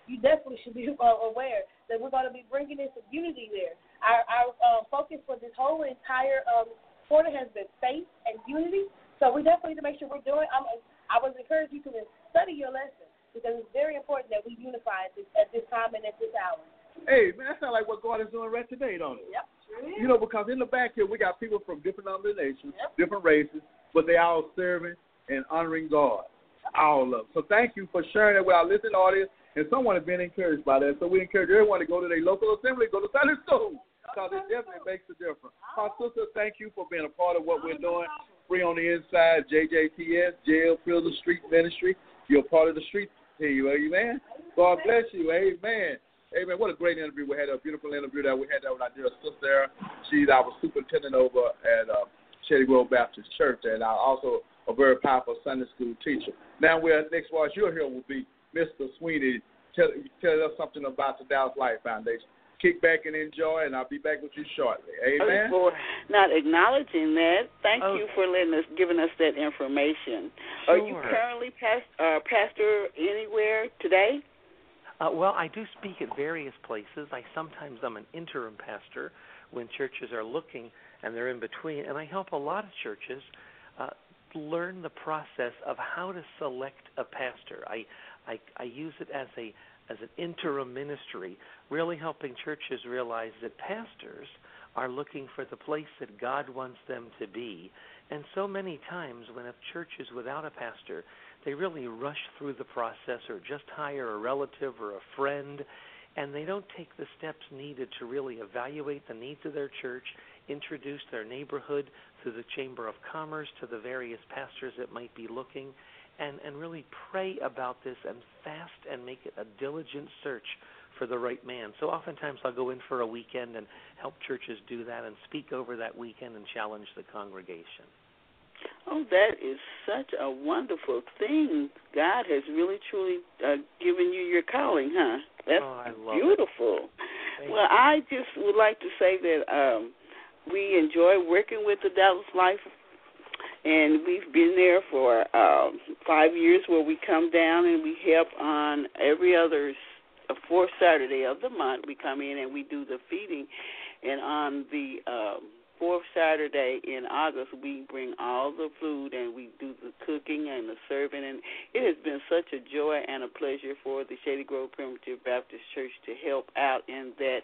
O: you definitely should be uh, aware that we're going to be bringing in some unity there. Our, our uh, focus for this whole entire um, quarter has been faith and unity. So we definitely need to make sure we're doing. I'm, I would encourage you to study your lesson because it's very important that we unify at this, at this time and at this hour.
H: Hey, man, that sounds like what God is doing right today, don't it?
O: Yep, sure is.
H: You know, because in the back here, we got people from different denominations,
O: yep.
H: different races, but they all serving and honoring God, all of them. So thank you for sharing that with our listening audience, and someone has been encouraged by that. So we encourage everyone to go to their local assembly, go to Sunday school, because it definitely makes a difference. My sister, thank you for being a part of what we're doing. Free on the Inside, J J T S, Jail Filter Street Ministry. You're a part of the street team, amen. God bless you, amen. Amen. What a great interview we had, a beautiful interview that we had there with our dear sister. She's our superintendent over at uh, Shady Grove Baptist Church, and also a very powerful Sunday school teacher. Now, we're, next voice you'll hear will be Mister Sweeney. Tell, tell us something about the Dallas Life Foundation. Kick back and enjoy, and I'll be back with you shortly. Amen.
P: For not acknowledging that, thank
Q: oh.
P: you for letting us, giving us that information.
Q: Sure.
P: Are you currently past, uh, pastor anywhere today?
Q: Uh, well, I do speak at various places. I sometimes I'm an interim pastor when churches are looking and they're in between, and I help a lot of churches uh, learn the process of how to select a pastor. I I, I use it as a as an interim ministry, really helping churches realize that pastors are looking for the place that God wants them to be. And so many times when a church is without a pastor, they really rush through the process or just hire a relative or a friend, and they don't take the steps needed to really evaluate the needs of their church, introduce their neighborhood through the Chamber of Commerce to the various pastors that might be looking, and, and really pray about this and fast and make it a diligent search for the right man. So oftentimes I'll go in for a weekend and help churches do that and speak over that weekend and challenge the congregation.
P: Oh, that is such a wonderful thing. God has really, truly uh, given you your calling, huh? That's
Q: oh, I love
P: beautiful.
Q: It.
P: Well, I just would like to say that um, we enjoy working with the Dallas Life, and we've been there for um, five years where we come down and we help on every other uh, fourth Saturday of the month. We come in and we do the feeding, and on the um, fourth Saturday in August, we bring all the food and we do the cooking and the serving, and it has been such a joy and a pleasure for the Shady Grove Primitive Baptist Church to help out in that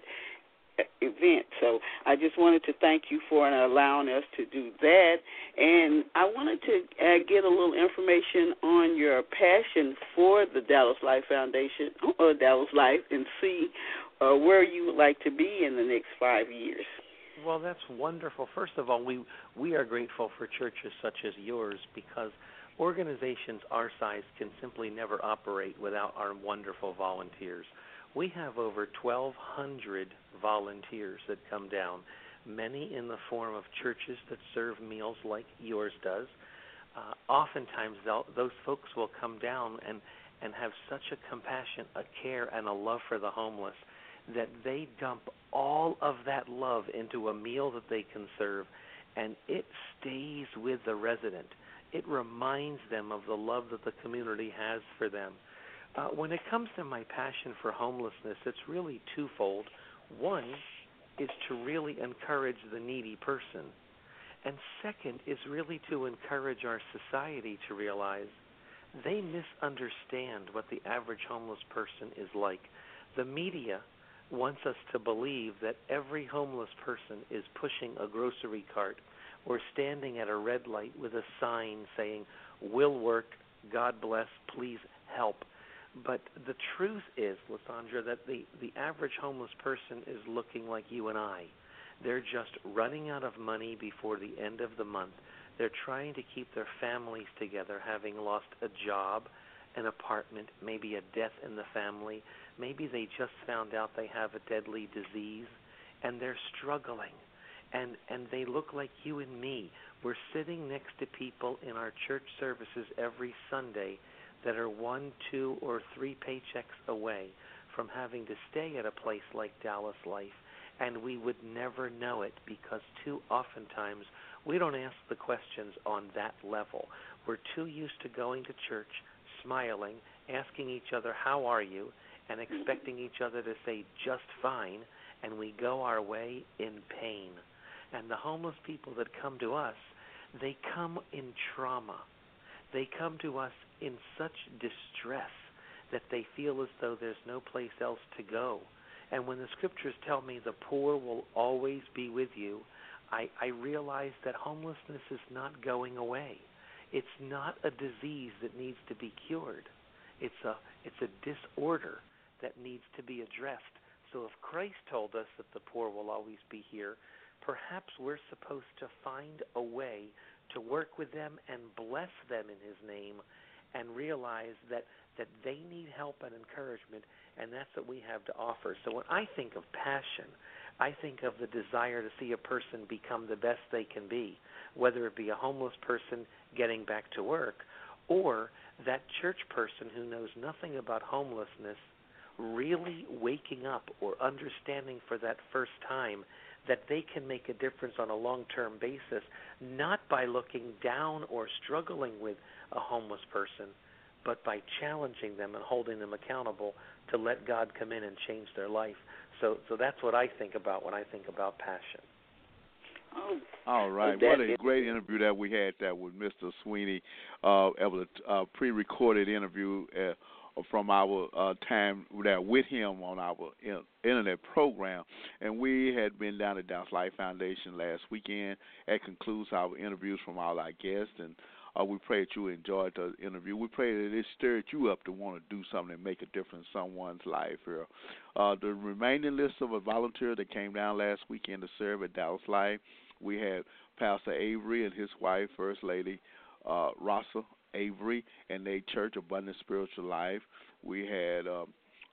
P: event. So I just wanted to thank you for allowing us to do that, and I wanted to uh, get a little information on your passion for the Dallas Life Foundation or Dallas Life, and see uh, where you would like to be in the next five years.
Q: Well, that's wonderful. First of all, we we are grateful for churches such as yours, because organizations our size can simply never operate without our wonderful volunteers. We have over twelve hundred volunteers that come down, many in the form of churches that serve meals like yours does. Uh, oftentimes, those folks will come down and, and have such a compassion, a care, and a love for the homeless that they dump all of that love into a meal that they can serve, and it stays with the resident. It reminds them of the love that the community has for them. Uh, when it comes to my passion for homelessness, it's really twofold. One is to really encourage the needy person, and second is really to encourage our society to realize they misunderstand what the average homeless person is like. The media wants us to believe that every homeless person is pushing a grocery cart or standing at a red light with a sign saying, "Will work, God bless, please help." But the truth is, Lysandra, that the, the average homeless person is looking like you and I. They're just running out of money before the end of the month. They're trying to keep their families together, having lost a job, an apartment, maybe a death in the family. Maybe they just found out they have a deadly disease, and they're struggling. And, and they look like you and me. We're sitting next to people in our church services every Sunday that are one, two, or three paychecks away from having to stay at a place like Dallas Life, and we would never know it because too oftentimes we don't ask the questions on that level. We're too used to going to church, smiling, asking each other, "How are you?" and expecting each other to say just fine, and we go our way in pain. And the homeless people that come to us, they come in trauma. They come to us in such distress that they feel as though there's no place else to go. And when the scriptures tell me the poor will always be with you, I, I realize that homelessness is not going away. It's not a disease that needs to be cured. It's a, it's a disorder that needs to be addressed. So if Christ told us that the poor will always be here, perhaps we're supposed to find a way to work with them and bless them in his name and realize that, that they need help and encouragement, and that's what we have to offer. So when I think of passion, I think of the desire to see a person become the best they can be, whether it be a homeless person getting back to work or that church person who knows nothing about homelessness really waking up or understanding for that first time that they can make a difference on a long-term basis, not by looking down or struggling with a homeless person, but by challenging them and holding them accountable to let God come in and change their life. So so that's what I think about when I think about passion.
P: Oh,
E: all right. What a great interview that we had that with Mister Sweeney. Uh, it was a uh, pre-recorded interview uh, from our uh, time there with him on our in- internet program. And we had been down at Dallas Life Foundation last weekend. That concludes our interviews from all our guests. And uh, we pray that you enjoyed the interview. We pray that it stirred you up to want to do something and make a difference in someone's life here. Uh, the remaining list of a volunteer that came down last weekend to serve at Dallas Life, we had Pastor Avery and his wife, First Lady uh, Rasa Avery, and their church, Abundant Spiritual Life. We had um,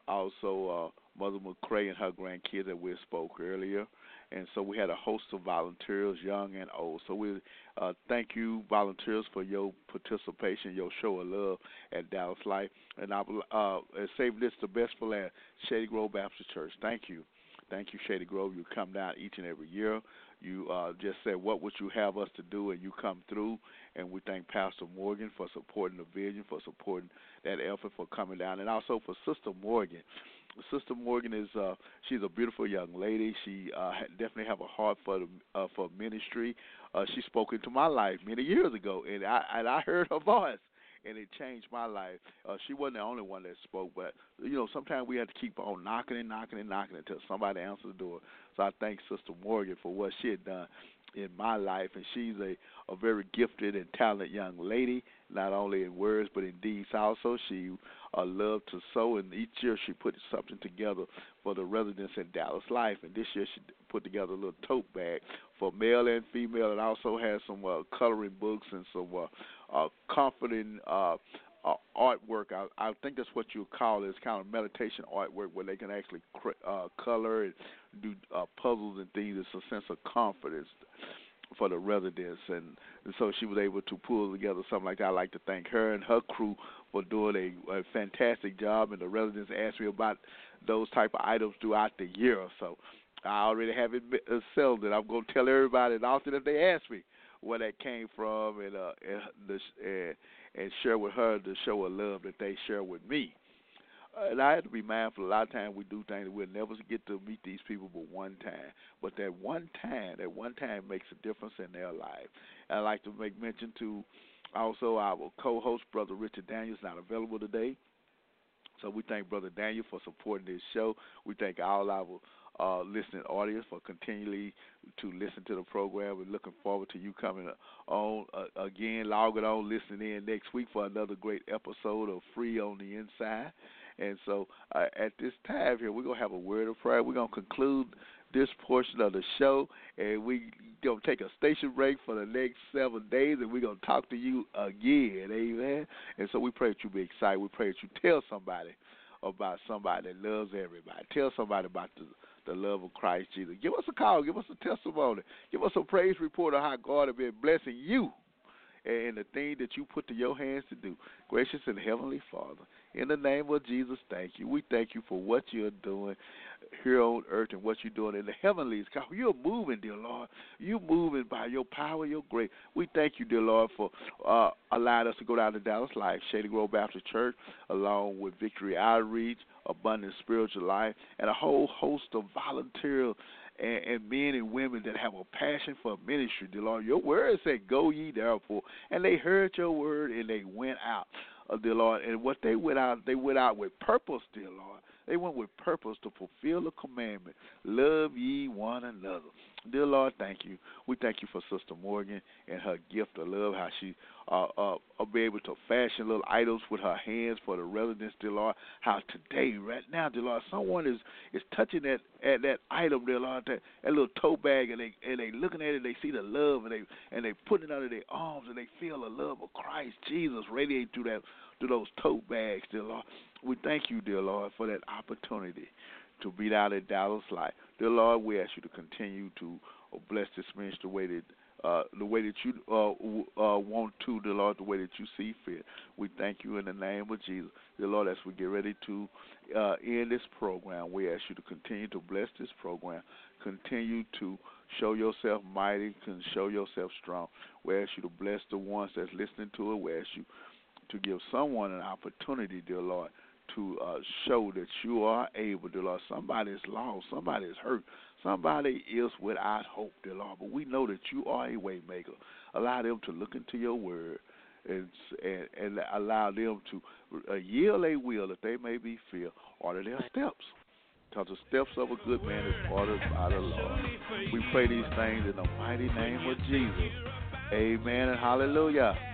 E: also uh, Mother McCray and her grandkids that we spoke earlier. And so we had a host of volunteers, young and old. So we uh, thank you, volunteers, for your participation, your show of love at Dallas Life. And I will uh, save this the best for last, Shady Grove Baptist Church. Thank you. Thank you, Shady Grove. You come down each and every year. You uh, just said, what would you have us to do, and you come through. And we thank Pastor Morgan for supporting the vision, for supporting that effort, for coming down, and also for Sister Morgan. Sister Morgan is uh, she's a beautiful young lady. She uh, definitely have a heart for the, uh, for ministry. Uh, she spoke into my life many years ago, and I and I heard her voice, and it changed my life. Uh, she wasn't the only one that spoke, but you know sometimes we have to keep on knocking and knocking and knocking until somebody answers the door. So I thank Sister Morgan for what she had done in my life, and she's a, a very gifted and talented young lady, not only in words but in deeds also. She uh, loved to sew, and each year she put something together for the residents in Dallas Life, and this year she put together a little tote bag for male and female, and also has some uh, coloring books and some uh, uh, comforting uh, uh, artwork. I, I think that's what you call it. It's kind of meditation artwork where they can actually cr- uh, color and do uh, puzzles and things. It's a sense of confidence for the residents, and, and so she was able to pull together something like that. I'd like to thank her and her crew for doing a, a fantastic job, and the residents asked me about those type of items throughout the year. So I already have it settled that I'm going to tell everybody, and often if they ask me where that came from, and uh, and, the, and, and share with her the show of love that they share with me. Uh, and I have to be mindful. A lot of times we do things that we'll never get to meet these people but one time. But that one time, that one time makes a difference in their life. And I'd like to make mention to also our co-host, Brother Richard Daniels, not available today. So we thank Brother Daniel for supporting this show. We thank all our uh, listening audience for continually to listen to the program. We're looking forward to you coming on uh, again, logging on, listening in next week for another great episode of Free on the Inside. And so uh, at this time here, we're going to have a word of prayer. We're going to conclude this portion of the show, and we're going to take a station break for the next seven days, and we're going to talk to you again, amen? And so we pray that you be excited. We pray that you tell somebody about somebody that loves everybody. Tell somebody about the, the love of Christ Jesus. Give us a call. Give us a testimony. Give us a praise report of how God has been blessing you and the thing that you put to your hands to do. Gracious and Heavenly Father, in the name of Jesus, thank you. We thank you for what you're doing here on earth and what you're doing in the heavenlies. God, you're moving, dear Lord. You're moving by your power, your grace. We thank you, dear Lord, for uh, allowing us to go down to Dallas Life, Shady Grove Baptist Church, along with Victory Outreach, Abundant Spiritual Life, and a whole host of volunteers and, and men and women that have a passion for ministry, dear Lord. Your word said, go ye therefore. And they heard your word and they went out, uh, dear Lord. And what they went out, they went out with purpose, dear Lord. They went with purpose to fulfill the commandment, love ye one another. Dear Lord, thank you. We thank you for Sister Morgan and her gift of love, how she uh, uh, uh, be able to fashion little idols with her hands for the residents, dear Lord. How today, right now, dear Lord, someone is, is touching that at that item, dear Lord, that, that little tote bag, and they and they looking at it, they see the love, and they and they putting it under their arms, and they feel the love of Christ Jesus radiate through that through those tote bags, dear Lord. We thank you, dear Lord, for that opportunity to be out at Dallas Life. Dear Lord, we ask you to continue to bless this ministry the way that uh, the way that you uh, uh, want to, dear Lord, the way that you see fit. We thank you in the name of Jesus. Dear Lord, as we get ready to uh, end this program, we ask you to continue to bless this program. Continue to show yourself mighty, and show yourself strong. We ask you to bless the ones that's listening to it. We ask you to give someone an opportunity, dear Lord, to uh, show that you are able, dear Lord. Somebody is lost. Somebody is hurt. Somebody is without hope, dear Lord. But we know that you are a way maker. Allow them to look into your word and and, and allow them to uh, yield a will that they may be filled. Order their steps. Because the steps of a good man is ordered by the Lord. We pray these things in the mighty name of Jesus. Amen and hallelujah.